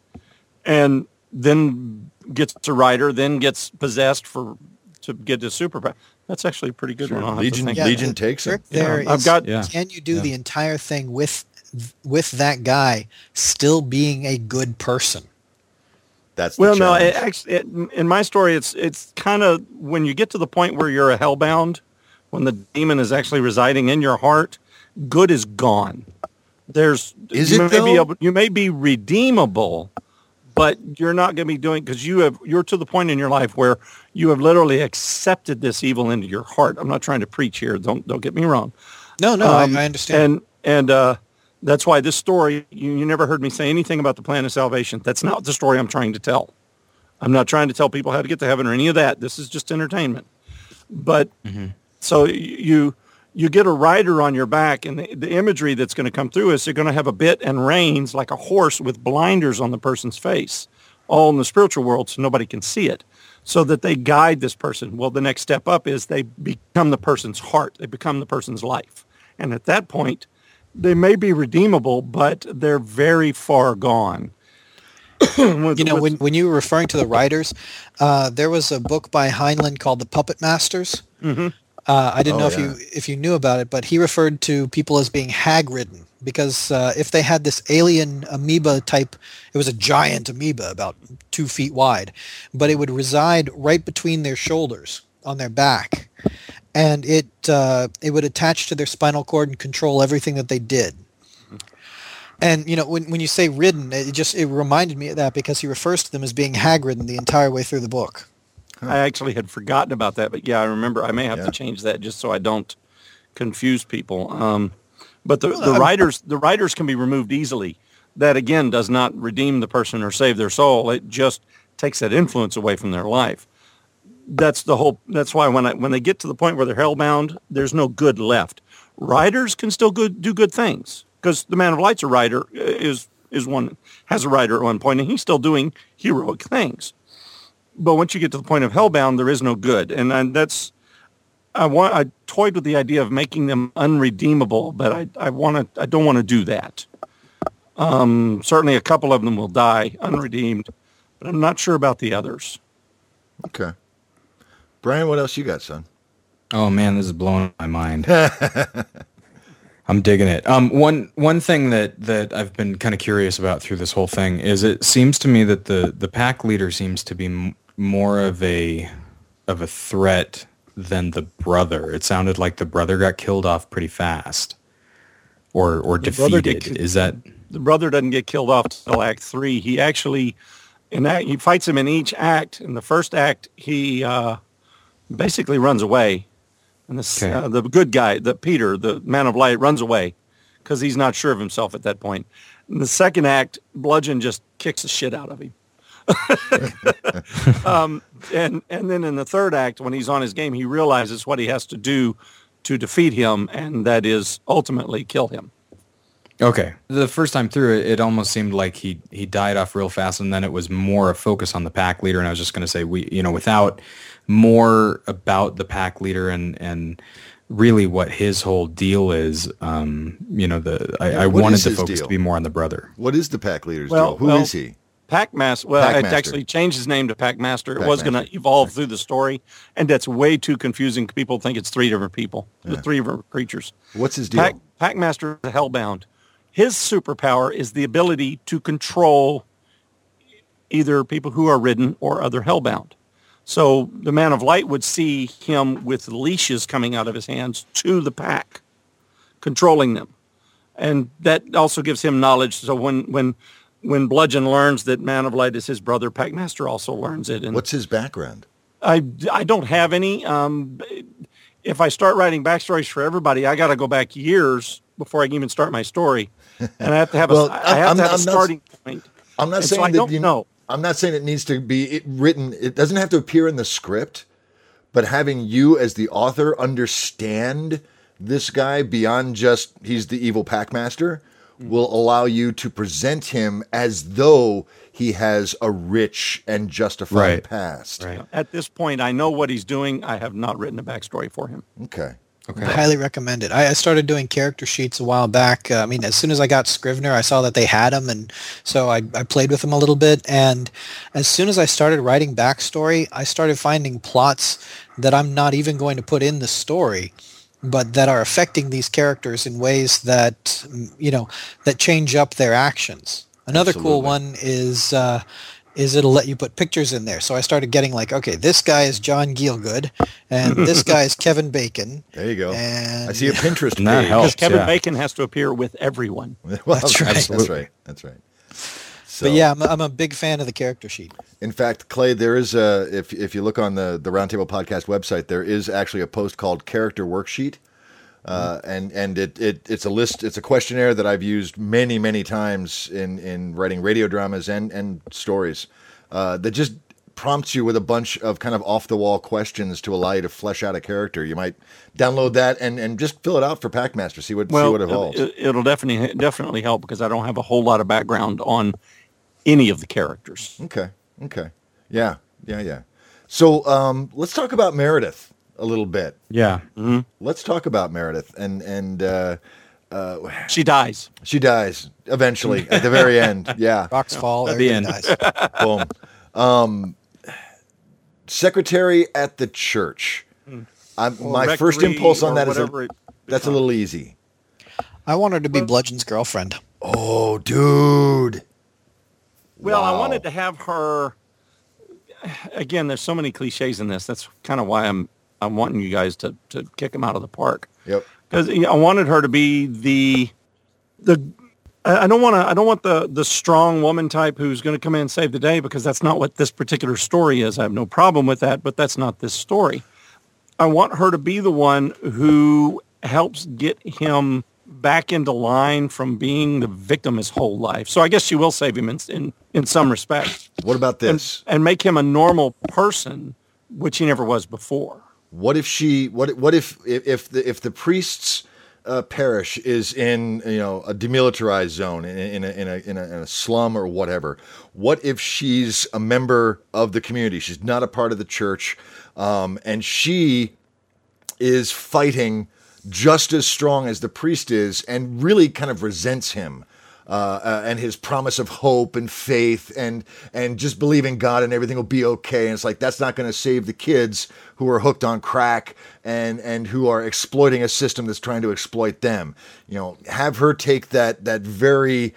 and then gets a writer, then gets possessed for to get his superpower. That's actually a pretty good sure. one. Legion, yeah, Legion the takes it. There yeah. I've got. Yeah. Can you do yeah. the entire thing with with that guy still being a good person? That's the well, no. challenge. It, actually, it, in my story, it's it's kind of when you get to the point where you're a hellbound, when the demon is actually residing in your heart, good is gone. There's is you it may though? Be able, you may be redeemable, but you're not going to be doing because you have you're to the point in your life where you have literally accepted this evil into your heart. I'm not trying to preach here. Don't don't get me wrong. No, no, um, I, I understand. And and uh, that's why this story. You, you never heard me say anything about the plan of salvation. That's not the story I'm trying to tell. I'm not trying to tell people how to get to heaven or any of that. This is just entertainment. But mm-hmm. so you. You get a rider on your back, and the, the imagery that's going to come through is you're going to have a bit and reins like a horse with blinders on the person's face, all in the spiritual world so nobody can see it, so that they guide this person. Well, the next step up is they become the person's heart. They become the person's life. And at that point, they may be redeemable, but they're very far gone. with, you know, with, when, when you were referring to the writers, uh, there was a book by Heinlein called The Puppet Masters. Mm-hmm. Uh, I didn't oh, know if yeah. you if you knew about it, but he referred to people as being hag-ridden because uh, if they had this alien amoeba type, it was a giant amoeba about two feet wide, but it would reside right between their shoulders on their back, and it uh, it would attach to their spinal cord and control everything that they did. And you know, when when you say ridden, it just it reminded me of that because he refers to them as being hag-ridden the entire way through the book. I actually had forgotten about that, but yeah, I remember. I may have yeah. to change that just so I don't confuse people. Um, but the, the writers, the writers can be removed easily. That again does not redeem the person or save their soul. It just takes that influence away from their life. That's the whole. That's why when I when they get to the point where they're hellbound, there's no good left. Riders can still good, do good things because the Man of Light's a rider is is one has a rider at one point, and he's still doing heroic things. But once you get to the point of Hellbound, there is no good, and, and that's I want I toyed with the idea of making them unredeemable, but I I want to I don't want to do that. Um, certainly, a couple of them will die unredeemed, but I'm not sure about the others. Okay, Brian, what else you got, son? Oh man, this is blowing my mind. I'm digging it. Um, one one thing that, that I've been kind of curious about through this whole thing is it seems to me that the, the pack leader seems to be m- more of a of a threat than the brother. It sounded like the brother got killed off pretty fast, or or The brother get defeated. ki- Is that The brother doesn't get killed off until Act Three. He actually, in act, he fights him in each act. In the first act, he uh, basically runs away. And the, Okay. uh, the good guy, the Peter, the Man of Light, runs away because he's not sure of himself at that point. In the second act, Bludgeon just kicks the shit out of him. um, and and then in the third act, when he's on his game, he realizes what he has to do to defeat him, and that is ultimately kill him. okay? The first time through it, it almost seemed like he he died off real fast, and then it was more a focus on the pack leader. And I was just going to say, we you know, without more about the pack leader and and really what his whole deal is, um, you know, the I, I what wanted is the his focus deal? to be more on the brother. What is the pack leader's Well, deal? Who is well, he? Packmaster. Well, Packmaster. it actually changed his name to Packmaster. It was going Packmaster. to evolve through the story, and that's way too confusing. People think it's three different people, the three different creatures. What's his deal? Pack, Packmaster is Hellbound. His superpower is the ability to control either people who are ridden or other Hellbound. So the Man of Light would see him with leashes coming out of his hands to the pack, controlling them. And that also gives him knowledge. So when when when Bludgeon learns that Man of Light is his brother, Packmaster also learns it. And What's his background? I, I don't have any. Um, if I start writing backstories for everybody, I got to go back years before I can even start my story, and I have to have Well, a, I have I'm to have not- a I'm not- starting point. I'm not And so saying I that don't you know. I'm not saying it needs to be it written. It doesn't have to appear in the script, but having you as the author understand this guy beyond just he's the evil Packmaster will allow you to present him as though he has a rich and justified Right. past. Right. At this point, I know what he's doing. I have not written a backstory for him. Okay. Okay. I highly recommend it. I, I started doing character sheets a while back. Uh, I mean, as soon as I got Scrivener, I saw that they had them, and so I, I played with them a little bit. And as soon as I started writing backstory, I started finding plots that I'm not even going to put in the story, but that are affecting these characters in ways that, mm, you know, that change up their actions. Another cool Absolutely. one is uh, is it'll let you put pictures in there. So I started getting like, okay, this guy is John Gielgud, and this guy is Kevin Bacon. There you go. And I see a Pinterest And that page. helps. Because Kevin yeah. Bacon has to appear with everyone. Well, That's right. That's right. That's right. So, But yeah, I'm a, I'm a big fan of the character sheet. in fact, Clay, there is a if if you look on the the Roundtable Podcast website, there is actually a post called Character Worksheet. Uh, and and it, it it's a list, it's a questionnaire that I've used many many times in, in writing radio dramas and and stories uh, that just prompts you with a bunch of kind of off the wall questions to allow you to flesh out a character. You might download that and, and just fill it out for Packmaster. See what see Well, what evolves. it, it'll definitely definitely help because I don't have a whole lot of background on any of the characters. Okay. Okay. Yeah. Yeah. Yeah. So um, let's talk about Meredith a little bit. Yeah. Let's talk about Meredith and and uh, uh, She dies. she dies eventually at the very end. Yeah. Rocks fall, At the everybody end. dies. Boom. Um, secretary at the church. I'm, Or my first rectory impulse on or that is a, whatever it that's a little easy. I want her to be Bludgeon's girlfriend. Oh, dude. Well, I Wow. wanted to have her. Again, there's so many cliches in this. That's kind of why I'm I'm wanting you guys to to kick them out of the park. Yep. Because I wanted her to be the the. I I don't want to. I don't want the the strong woman type who's going to come in and save the day because that's not what this particular story is. I have no problem with that, but that's not this story. I want her to be the one who helps get him back into line from being the victim his whole life. So I guess she will save him in in, in some respects What about this? and make him a normal person, which he never was before. What if she? What? What if? If, if the if the priests uh, parish is in, you know, a demilitarized zone, in, in, a, in, a, in, a, in a slum or whatever? What if she's a member of the community? She's not a part of the church, um, and she is fighting just as strong as the priest is, and really kind of resents him. Uh, uh, and his promise of hope and faith and and just believing God and everything will be okay. And it's like, that's not going to save the kids who are hooked on crack and and who are exploiting a system that's trying to exploit them. You know, have her take that that very,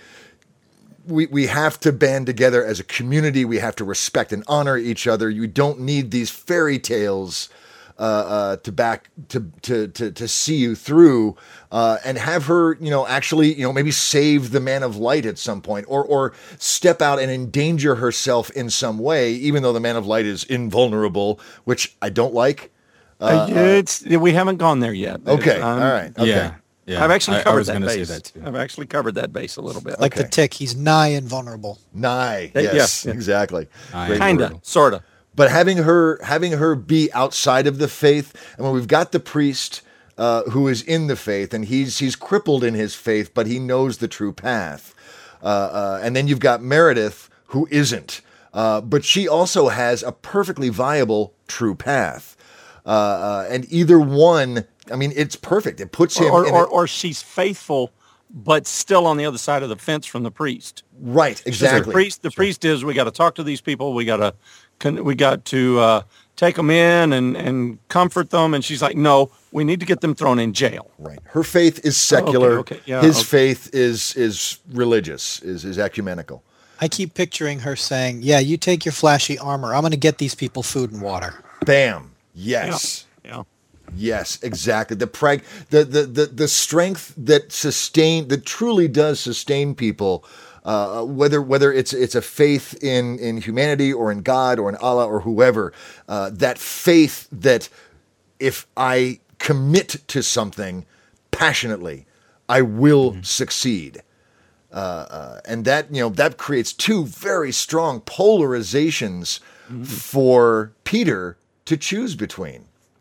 we, we have to band together as a community. We have to respect and honor each other. You don't need these fairy tales Uh, uh, to back to, to to to see you through, uh, and have her, you know, actually, you know, maybe save the Man of Light at some point, or or step out and endanger herself in some way, even though the Man of Light is invulnerable, which I don't like. Uh, uh, it's we haven't gone there yet. Okay, Um, all right, okay. Yeah, yeah. I've actually I- I covered was that gonna say base. that too. I've actually covered that base a little bit. Like Okay. the tick, he's nigh invulnerable. Nigh, Yeah, yes, yeah. exactly. I Great Kinda, word. sorta. But having her having her be outside of the faith, and when we've got the priest uh, who is in the faith, and he's he's crippled in his faith, but he knows the true path. Uh, uh, and then you've got Meredith, who isn't, uh, but she also has a perfectly viable true path. Uh, uh, and either one, I mean, it's perfect. It puts him Or, in or, a- or she's faithful, but still on the other side of the fence from the priest. right, The exactly. priest, the priest is, we got to talk to these people. We got to, we got to uh, take them in and, and comfort them. And she's like, no, we need to get them thrown in jail. Right. Her faith is secular. okay, yeah, His okay. faith is is religious, is is ecumenical. I keep picturing her saying, yeah, you take your flashy armor. I'm going to get these people food and water. Bam. Yes. Yeah. Yes, exactly. The prag the, the the the strength that sustain that truly does sustain people, uh, whether whether it's it's a faith in in humanity or in God or in Allah or whoever, uh, that faith that if I commit to something passionately, I will mm-hmm. succeed. Uh, uh, and that, you know, that creates two very strong polarizations mm-hmm. for Peter to choose between.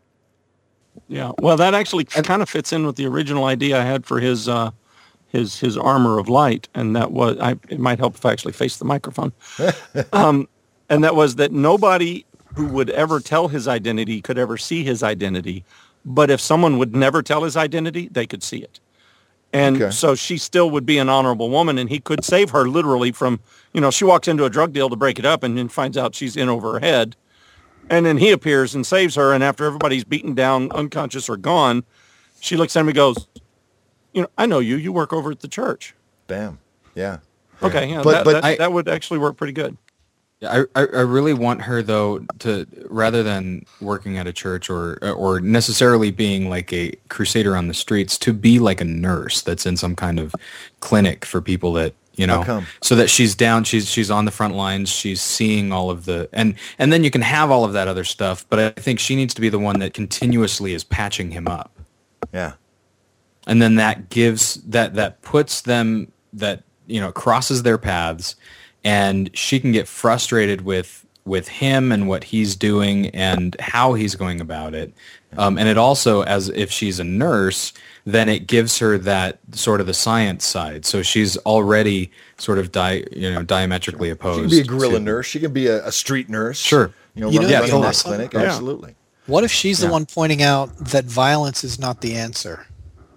Yeah. Well, that actually kind of fits in with the original idea I had for his uh, his his armor of light, and that was I, it might help if I actually face the microphone. um, and that was that nobody who would ever tell his identity could ever see his identity, but if someone would never tell his identity, they could see it. And Okay. so she still would be an honorable woman, and he could save her literally from, you know, she walks into a drug deal to break it up and then finds out she's in over her head. And then he appears and saves her, and after everybody's beaten down, unconscious, or gone, she looks at him and goes, you know, I know you. You work over at the church. Bam. Yeah. Okay, yeah, But- that, but that, I- that would actually work pretty good. Yeah, I, I I really want her though to, rather than working at a church or or necessarily being like a crusader on the streets, to be like a nurse that's in some kind of clinic for people that, you know, How come? so that she's down, she's she's on the front lines, she's seeing all of the, and and then you can have all of that other stuff, but I think she needs to be the one that continuously is patching him up. Yeah. And then that gives that that puts them, that, you know, crosses their paths, and she can get frustrated with with him and what he's doing and how he's going about it. Um, and it also, as if she's a nurse, then it gives her that sort of the science side. So she's already sort of di, you know, diametrically opposed. She can be a guerrilla to- nurse. She can be a, a street nurse. Sure. You know, You run, know, run yeah, a totally. nice clinic. Yeah. Absolutely. What if she's Yeah. the one pointing out that violence is not the answer?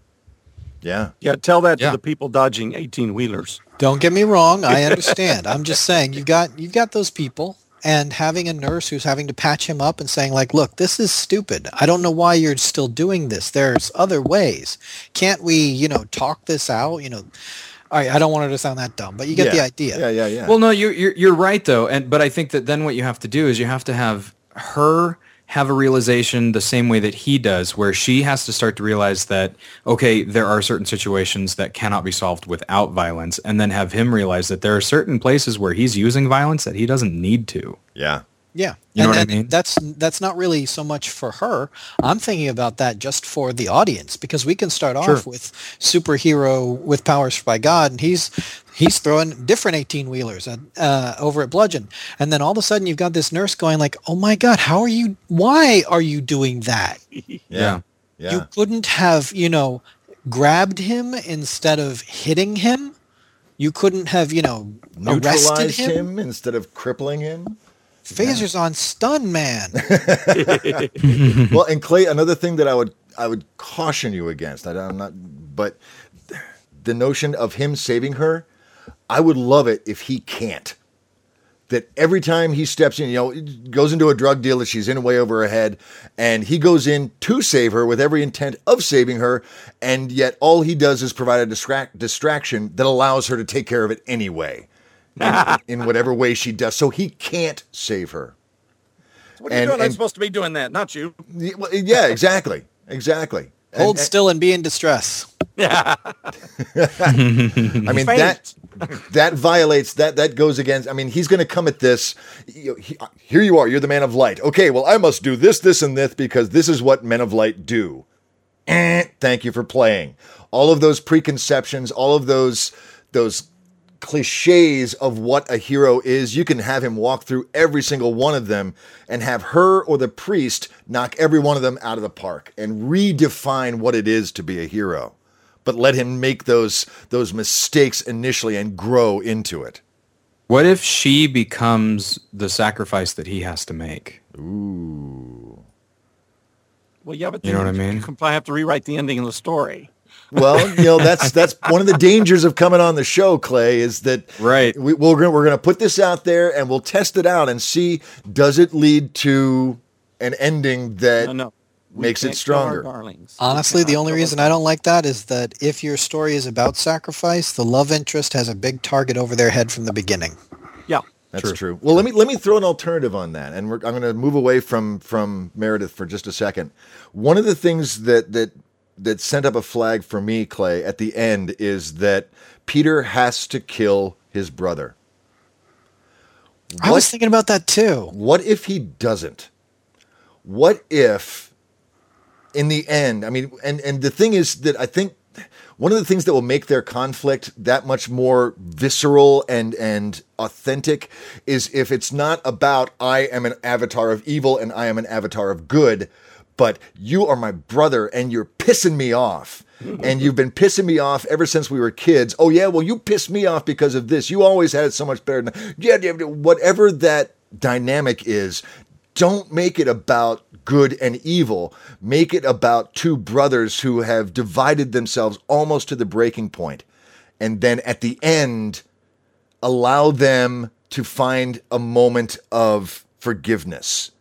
Yeah. Yeah, tell that Yeah. to the people dodging eighteen-wheelers. Don't get me wrong. I understand. I'm just saying you've got you've got those people, and having a nurse who's having to patch him up and saying like, look, this is stupid. I don't know why you're still doing this. There's other ways. Can't we, you know, talk this out? You know, all right, I don't want her to sound that dumb, but you get yeah. the idea. Yeah, yeah, yeah. Well, no, you're, you're you're right though, and but I think that then what you have to do is you have to have her have a realization the same way that he does, where she has to start to realize that, okay, there are certain situations that cannot be solved without violence, and then have him realize that there are certain places where he's using violence that he doesn't need to. yeah. Yeah. You know and, what I and mean? That's that's not really so much for her. I'm thinking about that just for the audience, because we can start Sure. off with superhero with powers by God, and he's he's throwing different eighteen-wheelers at, uh, over at Bludgeon. And then all of a sudden you've got this nurse going like, oh my God, how are you, why are you doing that? Yeah. Yeah. You couldn't have, you know, grabbed him instead of hitting him, you couldn't have, you know, arrested Neutralized him. him instead of crippling him. Phaser's on stun, man. Well, and Clay, another thing that I would I would caution you against. I, I'm not, but the notion of him saving her, I would love it if he can't. That every time he steps in, you know, goes into a drug deal that she's in way over her head, and he goes in to save her with every intent of saving her, and yet all he does is provide a distract, distraction that allows her to take care of it anyway, in, in whatever way she does. So he can't save her. What are you And- doing? I'm and- supposed to be doing that, not you. Yeah, exactly, exactly. Hold And- still and be in distress. Yeah. I mean, Faint. that that violates that that goes against. I mean, he's going to come at this. You know, he, here you are. You're the man of light. Okay, well, I must do this, this, and this because this is what men of light do. Eh, thank you for playing. All of those preconceptions, all of those those cliches of what a hero is. You can have him walk through every single one of them and have her or the priest knock every one of them out of the park and redefine what it is to be a hero. But let him make those those mistakes initially and grow into it. What if she becomes the sacrifice that he has to make? Ooh. Well, yeah, but You know then what I mean? You probably have to rewrite the ending of the story. Well, you know, that's that's one of the dangers of coming on the show, Clay, is that Right. we, we're gonna, we're going to put this out there and we'll test it out and see, does it lead to an ending that No, no. We makes it can't kill our stronger? darlings. Honestly, We the cannot only kill reason our I don't like that is that if your story is about sacrifice, the love interest has a big target over their head from the beginning. darlings. Yeah. That's True. true. Well, let me let me throw an alternative on that, and we're, I'm going to move away from from Meredith for just a second. One of the things that that that sent up a flag for me, Clay, at the end is that Peter has to kill his brother. I was thinking about that too. What if he doesn't? What if, in the end, I mean, and, and the thing is that I think one of the things that will make their conflict that much more visceral and, and authentic is if it's not about I am an avatar of evil and I am an avatar of good, but you are my brother and you're pissing me off. And you've been pissing me off ever since we were kids. Oh, yeah, well, you pissed me off because of this. You always had it so much better than yeah, yeah, whatever that dynamic is, don't make it about good and evil. Make it about two brothers who have divided themselves almost to the breaking point. And then at the end, allow them to find a moment of forgiveness.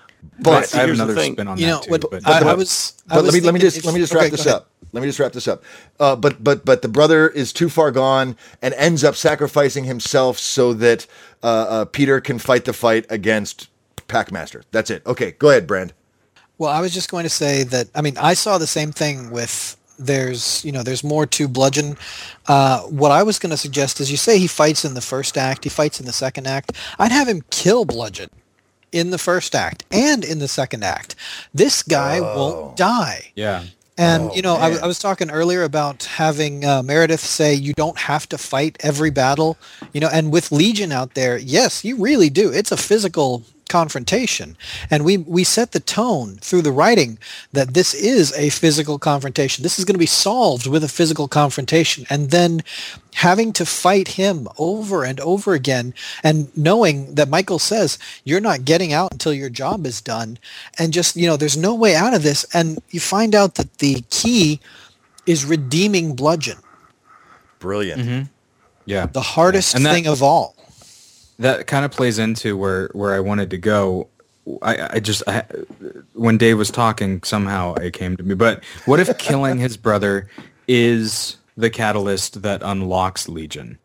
But I have here's the another thing. spin on You know, that what too. But, I, I but- was. I But was let me let me thinking just if- let me just okay, wrap go this ahead. up. Let me just wrap this up. Uh, but but but the brother is too far gone and ends up sacrificing himself so that uh, uh, Peter can fight the fight against Packmaster. That's it. Okay, go ahead, Brand. Well, I was just going to say that, I mean, I saw the same thing with there's, you know, there's more to Bludgeon. Uh, what I was going to suggest is you say he fights in the first act, he fights in the second act. I'd have him kill Bludgeon in the first act and in the second act. This guy won't die. yeah. And, Oh, you know, I, man. I was talking earlier about having uh, Meredith say you don't have to fight every battle, you know, and with Legion out there, yes, you really do. It's a physical confrontation. And we, we set the tone through the writing that this is a physical confrontation. This is going to be solved with a physical confrontation. And then having to fight him over and over again and knowing that Michael says you're not getting out until your job is done and just, you know, there's no way out of this. And you find out that the key is redeeming Bludgeon, Brilliant. Yeah. the hardest And that- thing of all. That kind of plays into where, where I wanted to go. I, I just, I, when Dave was talking, somehow it came to me. But what if killing his brother is the catalyst that unlocks Legion?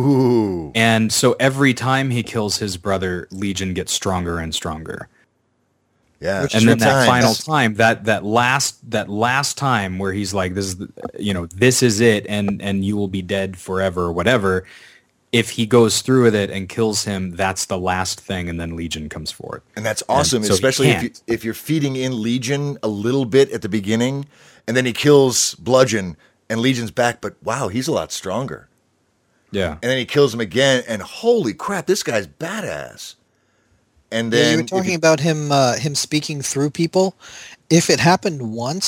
Ooh. And so every time he kills his brother, Legion gets stronger and stronger. Yeah. Which And then two that times. final time, that that last that last time where he's like, "This is, the, you know, this is it," and and you will be dead forever, or whatever. If he goes through with it and kills him, that's the last thing, and then Legion comes forth. And that's awesome, And so he especially if, you, can't. if you're feeding in Legion a little bit at the beginning, and then he kills Bludgeon, and Legion's back, but wow, he's a lot stronger. Yeah. And then he kills him again, and holy crap, this guy's badass. And Yeah, then you were if talking about him uh, him speaking through people. If it happened once,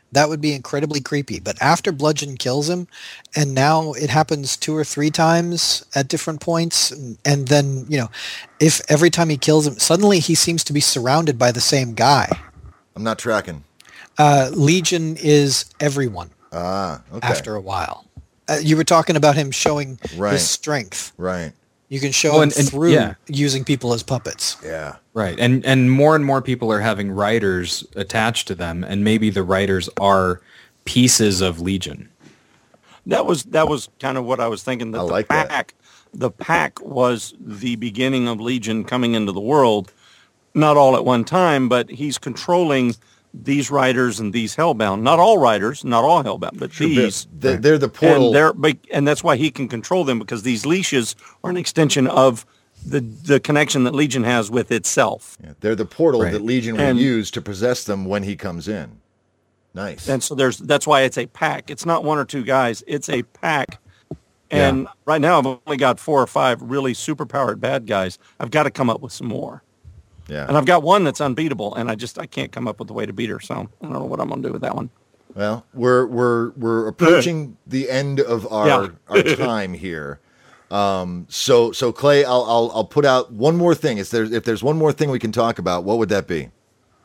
that would be incredibly creepy. But after Bludgeon kills him, and now it happens two or three times at different points, and, and then, you know, if every time he kills him, suddenly he seems to be surrounded by the same guy. I'm not tracking. Uh, Legion is everyone. Ah, okay. After a while. Uh, you were talking about him showing Right. his strength. Right. You can show Well, him and- and- through yeah. using people as puppets. Yeah. Right. And and more and more people are having writers attached to them, and maybe the writers are pieces of Legion. That was that was kind of what I was thinking. That I the like that. pack, the pack was the beginning of Legion coming into the world, not all at one time, but he's controlling these writers and these Hellbound. Not all writers, not all Hellbound, but these. They're, they're the portal. And they're but- and that's why he can control them, because these leashes are an extension of the the connection that Legion has with itself. Yeah, they're the portal Right. that Legion will And- use to possess them when he comes in. Nice. And so there's that's why it's a pack. It's not one or two guys. It's a pack. And Yeah. right now I've only got four or five really superpowered bad guys. I've got to come up with some more. yeah. And I've got one that's unbeatable, and I just I can't come up with a way to beat her. So I don't know what I'm gonna do with that one. Well, we're we're we're approaching the end of our Yeah. our time here. Um, so so Clay, I'll I'll I'll put out one more thing. If there's if there's one more thing we can talk about, what would that be?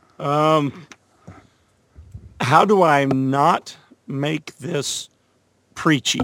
How do I not make this preachy?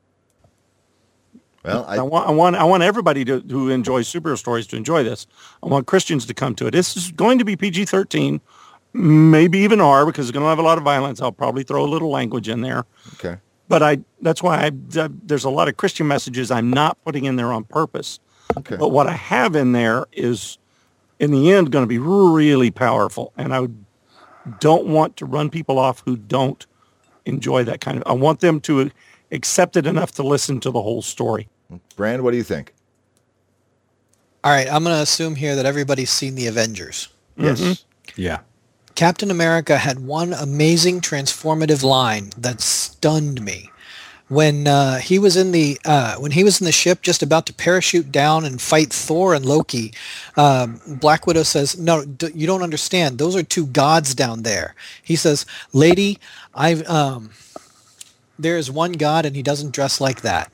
Well, I, I want I want I want everybody to who enjoys superhero stories to enjoy this. I want Christians to come to it. This is going to be P G thirteen, maybe even R, because it's going to have a lot of violence. I'll probably throw a little language in there. okay. But I that's why I, there's a lot of Christian messages I'm not putting in there on purpose. Okay. But what I have in there is, in the end, going to be really powerful. And I don't want to run people off who don't enjoy that kind of. I want them to accept it enough to listen to the whole story. Brand, what do you think? All right, I'm going to assume here that everybody's seen the Avengers. Yes. Yeah. Captain America had one amazing transformative line that stunned me. When uh, he was in the uh, when he was in the ship just about to parachute down and fight Thor and Loki, um, Black Widow says, "No, d- you don't understand. Those are two gods down there." He says, "Lady, I've um, there is one God and he doesn't dress like that."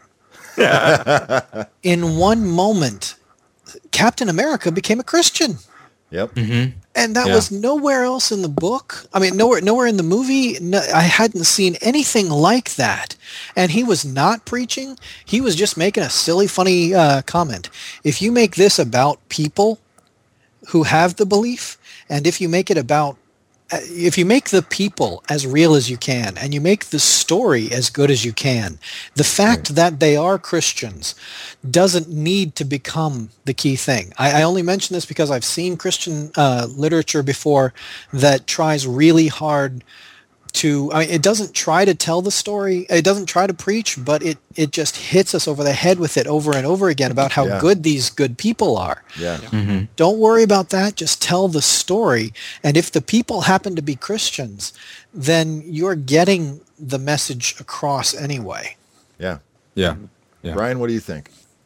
In one moment, Captain America became a Christian. Yep. And that Yeah. was nowhere else in the book. I mean, nowhere, nowhere in the movie. No, I hadn't seen anything like that. And he was not preaching. He was just making a silly, funny uh, comment. If you make this about people who have the belief, and if you make it about, uh, if you make the people as real as you can, and you make the story as good as you can, the fact that they are Christians doesn't need to become the key thing. I, I only mention this because I've seen Christian uh, literature before that tries really hard to, I mean, it doesn't try to tell the story, it doesn't try to preach, but it, it just hits us over the head with it over and over again about how Yeah. good these good people are. Yeah. Don't worry about that. Just tell the story. And if the people happen to be Christians, then you're getting the message across anyway. Yeah. Yeah. Yeah. Brian, what do you think?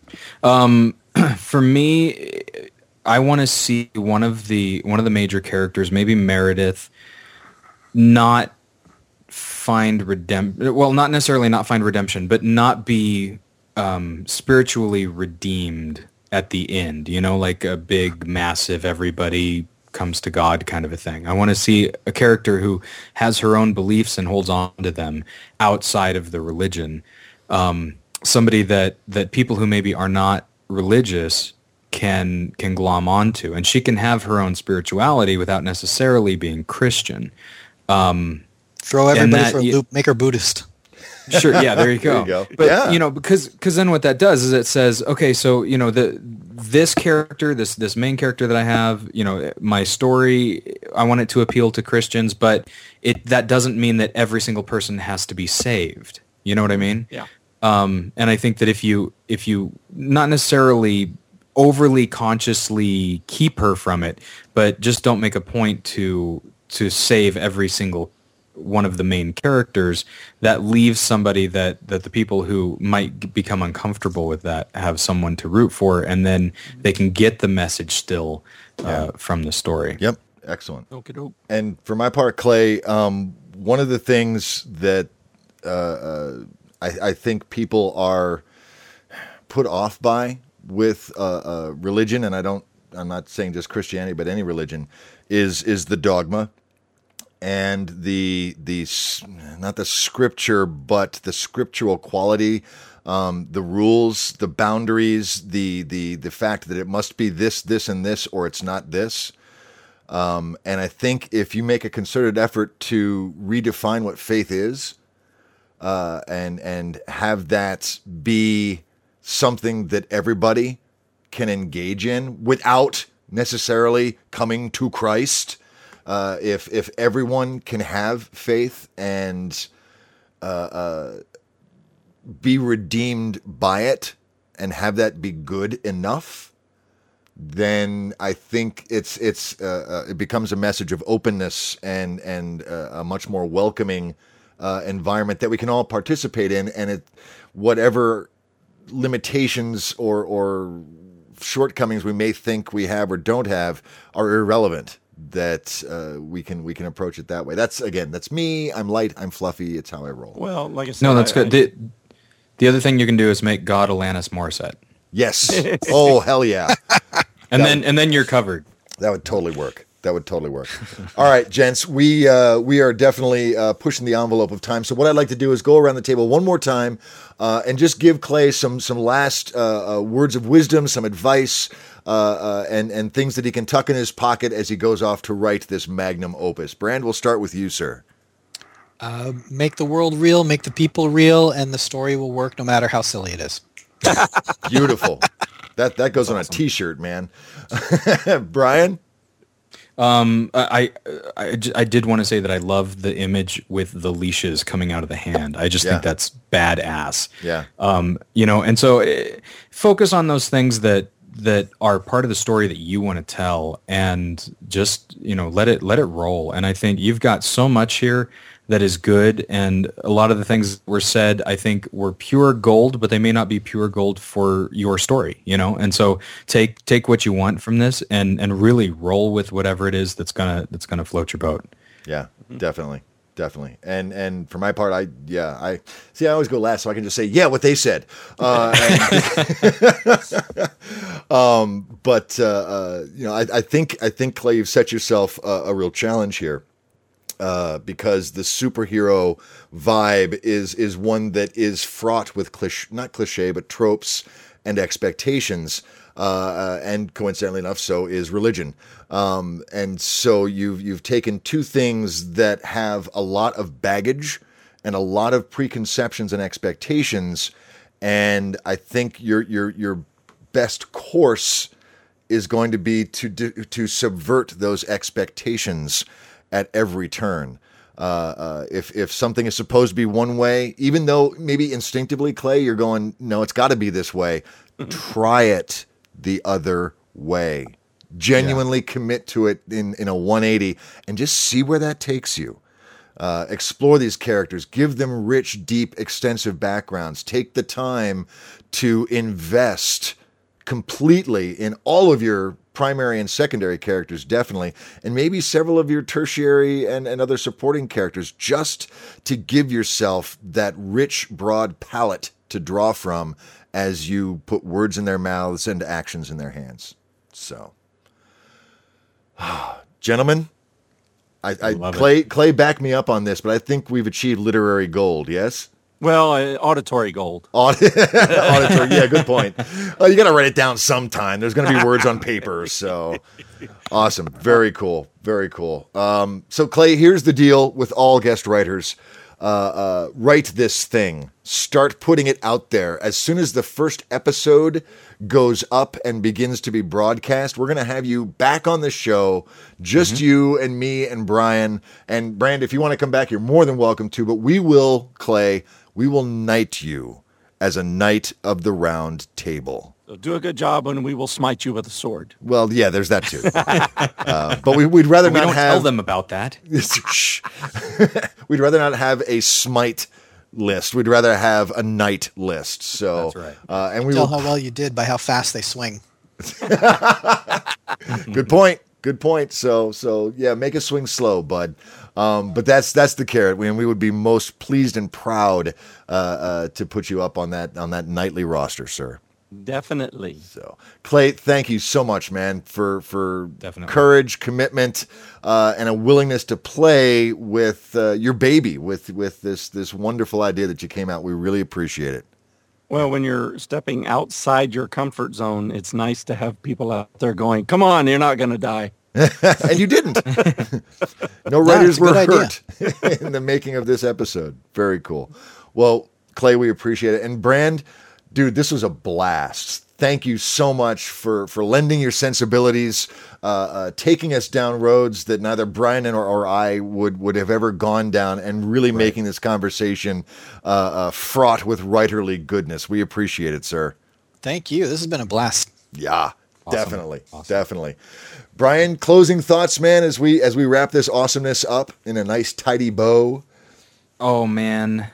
For me, I want to see one of the one of the major characters, maybe Meredith, not find redemption. Well, not necessarily not find redemption, but not be um, spiritually redeemed at the end. You know, like a big, massive, everybody comes to God kind of a thing. I want to see a character who has her own beliefs and holds on to them outside of the religion. Um, somebody that, that people who maybe are not religious can can glom onto, and she can have her own spirituality without necessarily being Christian. Throw everybody that for a y- loop, make her Buddhist. Sure, yeah, there you go. you go. But Yeah. you know, because because then what that does is it says, okay, so you know the this character, this this main character that I have, you know, my story, I want it to appeal to Christians, but it that doesn't mean that every single person has to be saved. You know what I mean? Yeah. Um, and I think that if you if you not necessarily overly consciously keep her from it, but just don't make a point to to save every single one of the main characters, that leaves somebody that, that the people who might g- become uncomfortable with that have someone to root for, and then they can get the message still uh, from the story. Yep. Excellent. Okey-doke. And for my part, Clay, um, one of the things that uh, uh, I, I think people are put off by with uh, uh, religion, and I don't, I'm not saying just Christianity, but any religion, is is the dogma and the the not the scripture, but the scriptural quality, um, the rules, the boundaries, the the the fact that it must be this, this, and this, or it's not this. Um, and I think if you make a concerted effort to redefine what faith is, uh, and and have that be something that everybody can engage in without necessarily coming to Christ, uh, if if everyone can have faith and uh, uh, be redeemed by it, and have that be good enough, then I think it's it's uh, uh, it becomes a message of openness and and uh, a much more welcoming uh, environment that we can all participate in, and it whatever limitations or or shortcomings we may think we have or don't have are irrelevant. That uh, we can we can approach it that way. That's again, that's me. I'm light. I'm fluffy. It's how I roll. Well, like I said, No, that's I, good. I, The, the other thing you can do is make God Alanis Morissette, Yes. Oh hell yeah. and That then would- and then you're covered. That would totally work. That would totally work. All right, gents, we uh, we are definitely uh, pushing the envelope of time. So what I'd like to do is go around the table one more time uh, and just give Clay some some last uh, uh, words of wisdom, some advice, uh, uh, and and things that he can tuck in his pocket as he goes off to write this magnum opus. Brand, we'll start with you, sir. Uh, make the world real, make the people real, and the story will work no matter how silly it is. Beautiful. that that goes on a T-shirt, man. Brian. Um, I, I, I, j- I did want to say that I love the image with the leashes coming out of the hand. I just Yeah. think that's badass. Yeah. Um, you know, and so eh, focus on those things that that are part of the story that you want to tell, and just, you know, let it let it roll. And I think you've got so much here that is good, and a lot of the things that were said, I think, were pure gold, but they may not be pure gold for your story, you know. And so take take what you want from this, and and really roll with whatever it is that's gonna that's gonna float your boat. Yeah, definitely, definitely. And and for my part, I yeah, I see. I always go last, so I can just say yeah what they said. Uh, and, um, but uh, uh, you know, I, I think I think Clay, you've set yourself a, a real challenge here. Uh, because the superhero vibe is is one that is fraught with cliche, not cliche, but tropes and expectations. Uh, uh, and coincidentally enough, so is religion. Um, and so you've you've taken two things that have a lot of baggage and a lot of preconceptions and expectations. And I think your your your best course is going to be to to subvert those expectations at every turn. Uh, uh, if if something is supposed to be one way, even though maybe instinctively, Clay, you're going, no, it's got to be this way. Try it the other way. Genuinely yeah. commit to it in, in a one eighty and just see where that takes you. Uh, explore these characters. Give them rich, deep, extensive backgrounds. Take the time to invest completely in all of your primary and secondary characters, definitely, and maybe several of your tertiary and, and other supporting characters, just to give yourself that rich, broad palette to draw from as you put words in their mouths and actions in their hands. So, gentlemen, I, I Clay, Clay, back me up on this, but I think we've achieved literary gold, yes? Well, uh, auditory gold. Auditory, yeah, good point. Uh, you got to write it down sometime. There's going to be words on paper, so awesome. Very cool, very cool. Um, so, Clay, here's the deal with all guest writers. Uh, uh, write this thing. Start putting it out there. As soon as the first episode goes up and begins to be broadcast, we're going to have you back on the show, just mm-hmm. you and me and Brian. And, Brand, if you want to come back, you're more than welcome to, but we will, Clay, we will knight you as a knight of the round table. So do a good job, and we will smite you with a sword. Well, yeah, there's that too. uh, but we, we'd rather we not don't have... tell them about that. We'd rather not have a smite list. We'd rather have a knight list. So, that's right. Uh, and we tell will... how well you did by how fast they swing. Good point. Good point. So, so yeah, make a swing slow, bud. Um, but that's that's the carrot. We, and we would be most pleased and proud uh, uh, to put you up on that on that nightly roster, sir. Definitely. So, Clay, thank you so much, man, for for Definitely. courage, commitment, uh, and a willingness to play with uh, your baby, with with this this wonderful idea that you came out. We really appreciate it. Well, when you're stepping outside your comfort zone, it's nice to have people out there going, come on, you're not going to die. And you didn't. No writers No, were it's hurt in the making of this episode. Very cool. Well, Clay, we appreciate it. And Brand, dude, this was a blast. Thank you so much for, for lending your sensibilities, uh, uh, taking us down roads that neither Brian or, or I would, would have ever gone down, and really right. making this conversation uh, uh, fraught with writerly goodness. We appreciate it, sir. Thank you. This has been a blast. Yeah, awesome. definitely. Awesome. Definitely. Brian, closing thoughts, man, as we as we wrap this awesomeness up in a nice, tidy bow. Oh, man.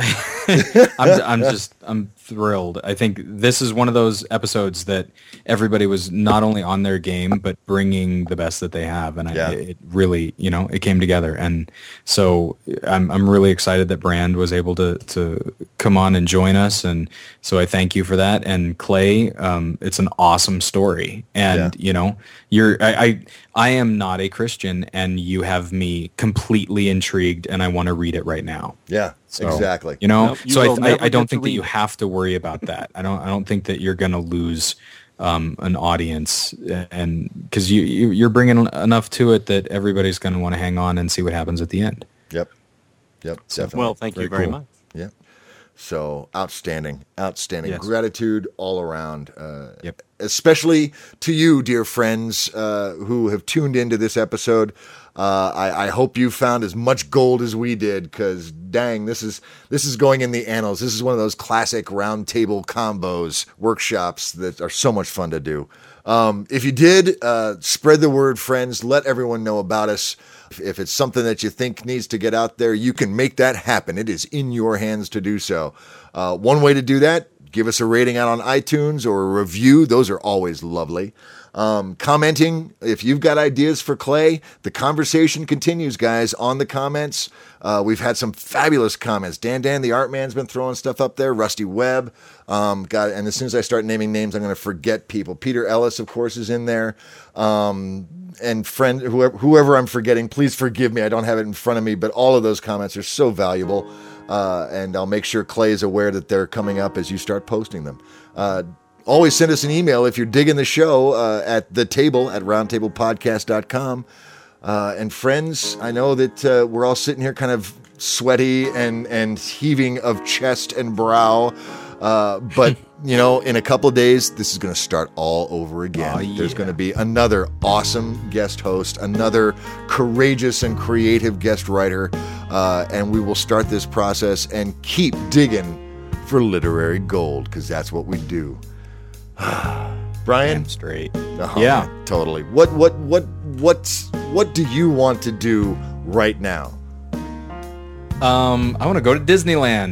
I'm, I'm just, I'm thrilled. I think this is one of those episodes that everybody was not only on their game, but bringing the best that they have. And yeah. I, it really, you know, it came together. And so I'm, I'm really excited that Brand was able to, to come on and join us. And so I thank you for that. And Clay, um, it's an awesome story. And, yeah. you know, you're, I, I, I am not a Christian, and you have me completely intrigued, and I want to read it right now. Yeah, So, exactly. You know, Nope, you so I, will I, never I don't get to think that you read. have to worry about that. I don't. I don't think that you're going to lose um, an audience, and because you, you you're bringing enough to it that everybody's going to want to hang on and see what happens at the end. Yep. Yep. Definitely. Well, thank you Very very cool. much. Yeah. So outstanding, outstanding. Yes. Gratitude all around. Uh, Yep. Especially to you, dear friends, uh, who have tuned into this episode. Uh, I, I hope you found as much gold as we did, because dang, this is this is going in the annals. This is one of those classic round table combos workshops that are so much fun to do. Um, if you did, uh, spread the word, friends. Let everyone know about us. If, if it's something that you think needs to get out there, you can make that happen. It is in your hands to do so. Uh, one way to do that, give us a rating out on iTunes or a review. Those are always lovely. Um, commenting, if you've got ideas for Clay, the conversation continues, guys, on the comments. Uh, we've had some fabulous comments. Dan Dan, the art man's been throwing stuff up there. Rusty Webb. Um, got, and as soon as I start naming names, I'm going to forget people. Peter Ellis, of course, is in there. Um, and friend, whoever, whoever I'm forgetting, please forgive me. I don't have it in front of me, but all of those comments are so valuable. Uh, and I'll make sure Clay is aware that they're coming up as you start posting them. Uh, always send us an email if you're digging the show uh, at the table at roundtable podcast dot com. Uh, and friends, I know that uh, we're all sitting here kind of sweaty and, and heaving of chest and brow. Uh, but, you know, in a couple of days, this is going to start all over again. Oh, yeah. There's going to be another awesome guest host, another courageous and creative guest writer. Uh, and we will start this process and keep digging for literary gold, because that's what we do. Brian? Damn straight. Oh, Yeah. man, totally. What, what, what, what, what do you want to do right now? Um, I want to go to Disneyland.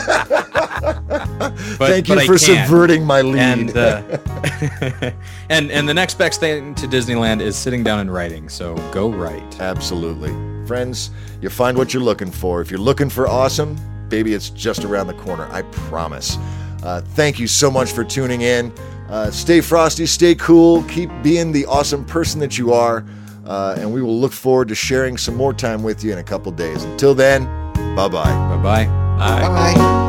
But- Thank you but I for can't. subverting my lead. And, uh, and and the next best thing to Disneyland is sitting down and writing. So go write. Absolutely. Friends, you find what you're looking for. If you're looking for awesome, baby, it's just around the corner. I promise. Uh, thank you so much for tuning in. Uh, stay frosty, stay cool, keep being the awesome person that you are. Uh, and we will look forward to sharing some more time with you in a couple days. Until then, bye-bye. Bye-bye. Bye. Bye.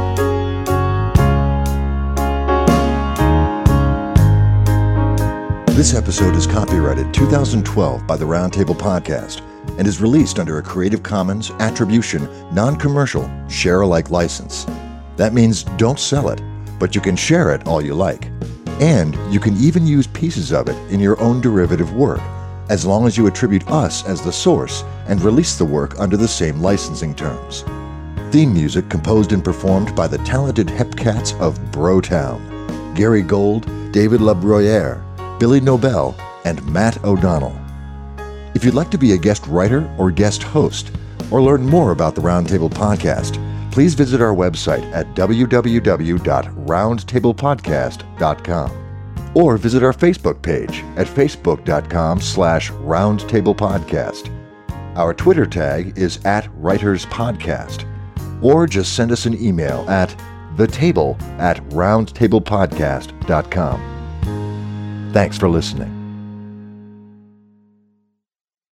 This episode is copyrighted two thousand twelve by the Roundtable Podcast and is released under a Creative Commons Attribution, Non-Commercial, Share-alike license. That means don't sell it, but you can share it all you like. And you can even use pieces of it in your own derivative work, as long as you attribute us as the source and release the work under the same licensing terms. Theme music composed and performed by the talented Hepcats of Brotown, Gary Gold, David LaBruyere, Billy Nobel, and Matt O'Donnell. If you'd like to be a guest writer or guest host, or learn more about the Roundtable Podcast, please visit our website at w w w dot roundtable podcast dot com. or visit our Facebook page at facebook.com slash roundtablepodcast. Our Twitter tag is at writerspodcast, or just send us an email at thetable at roundtablepodcast dot com. Thanks for listening.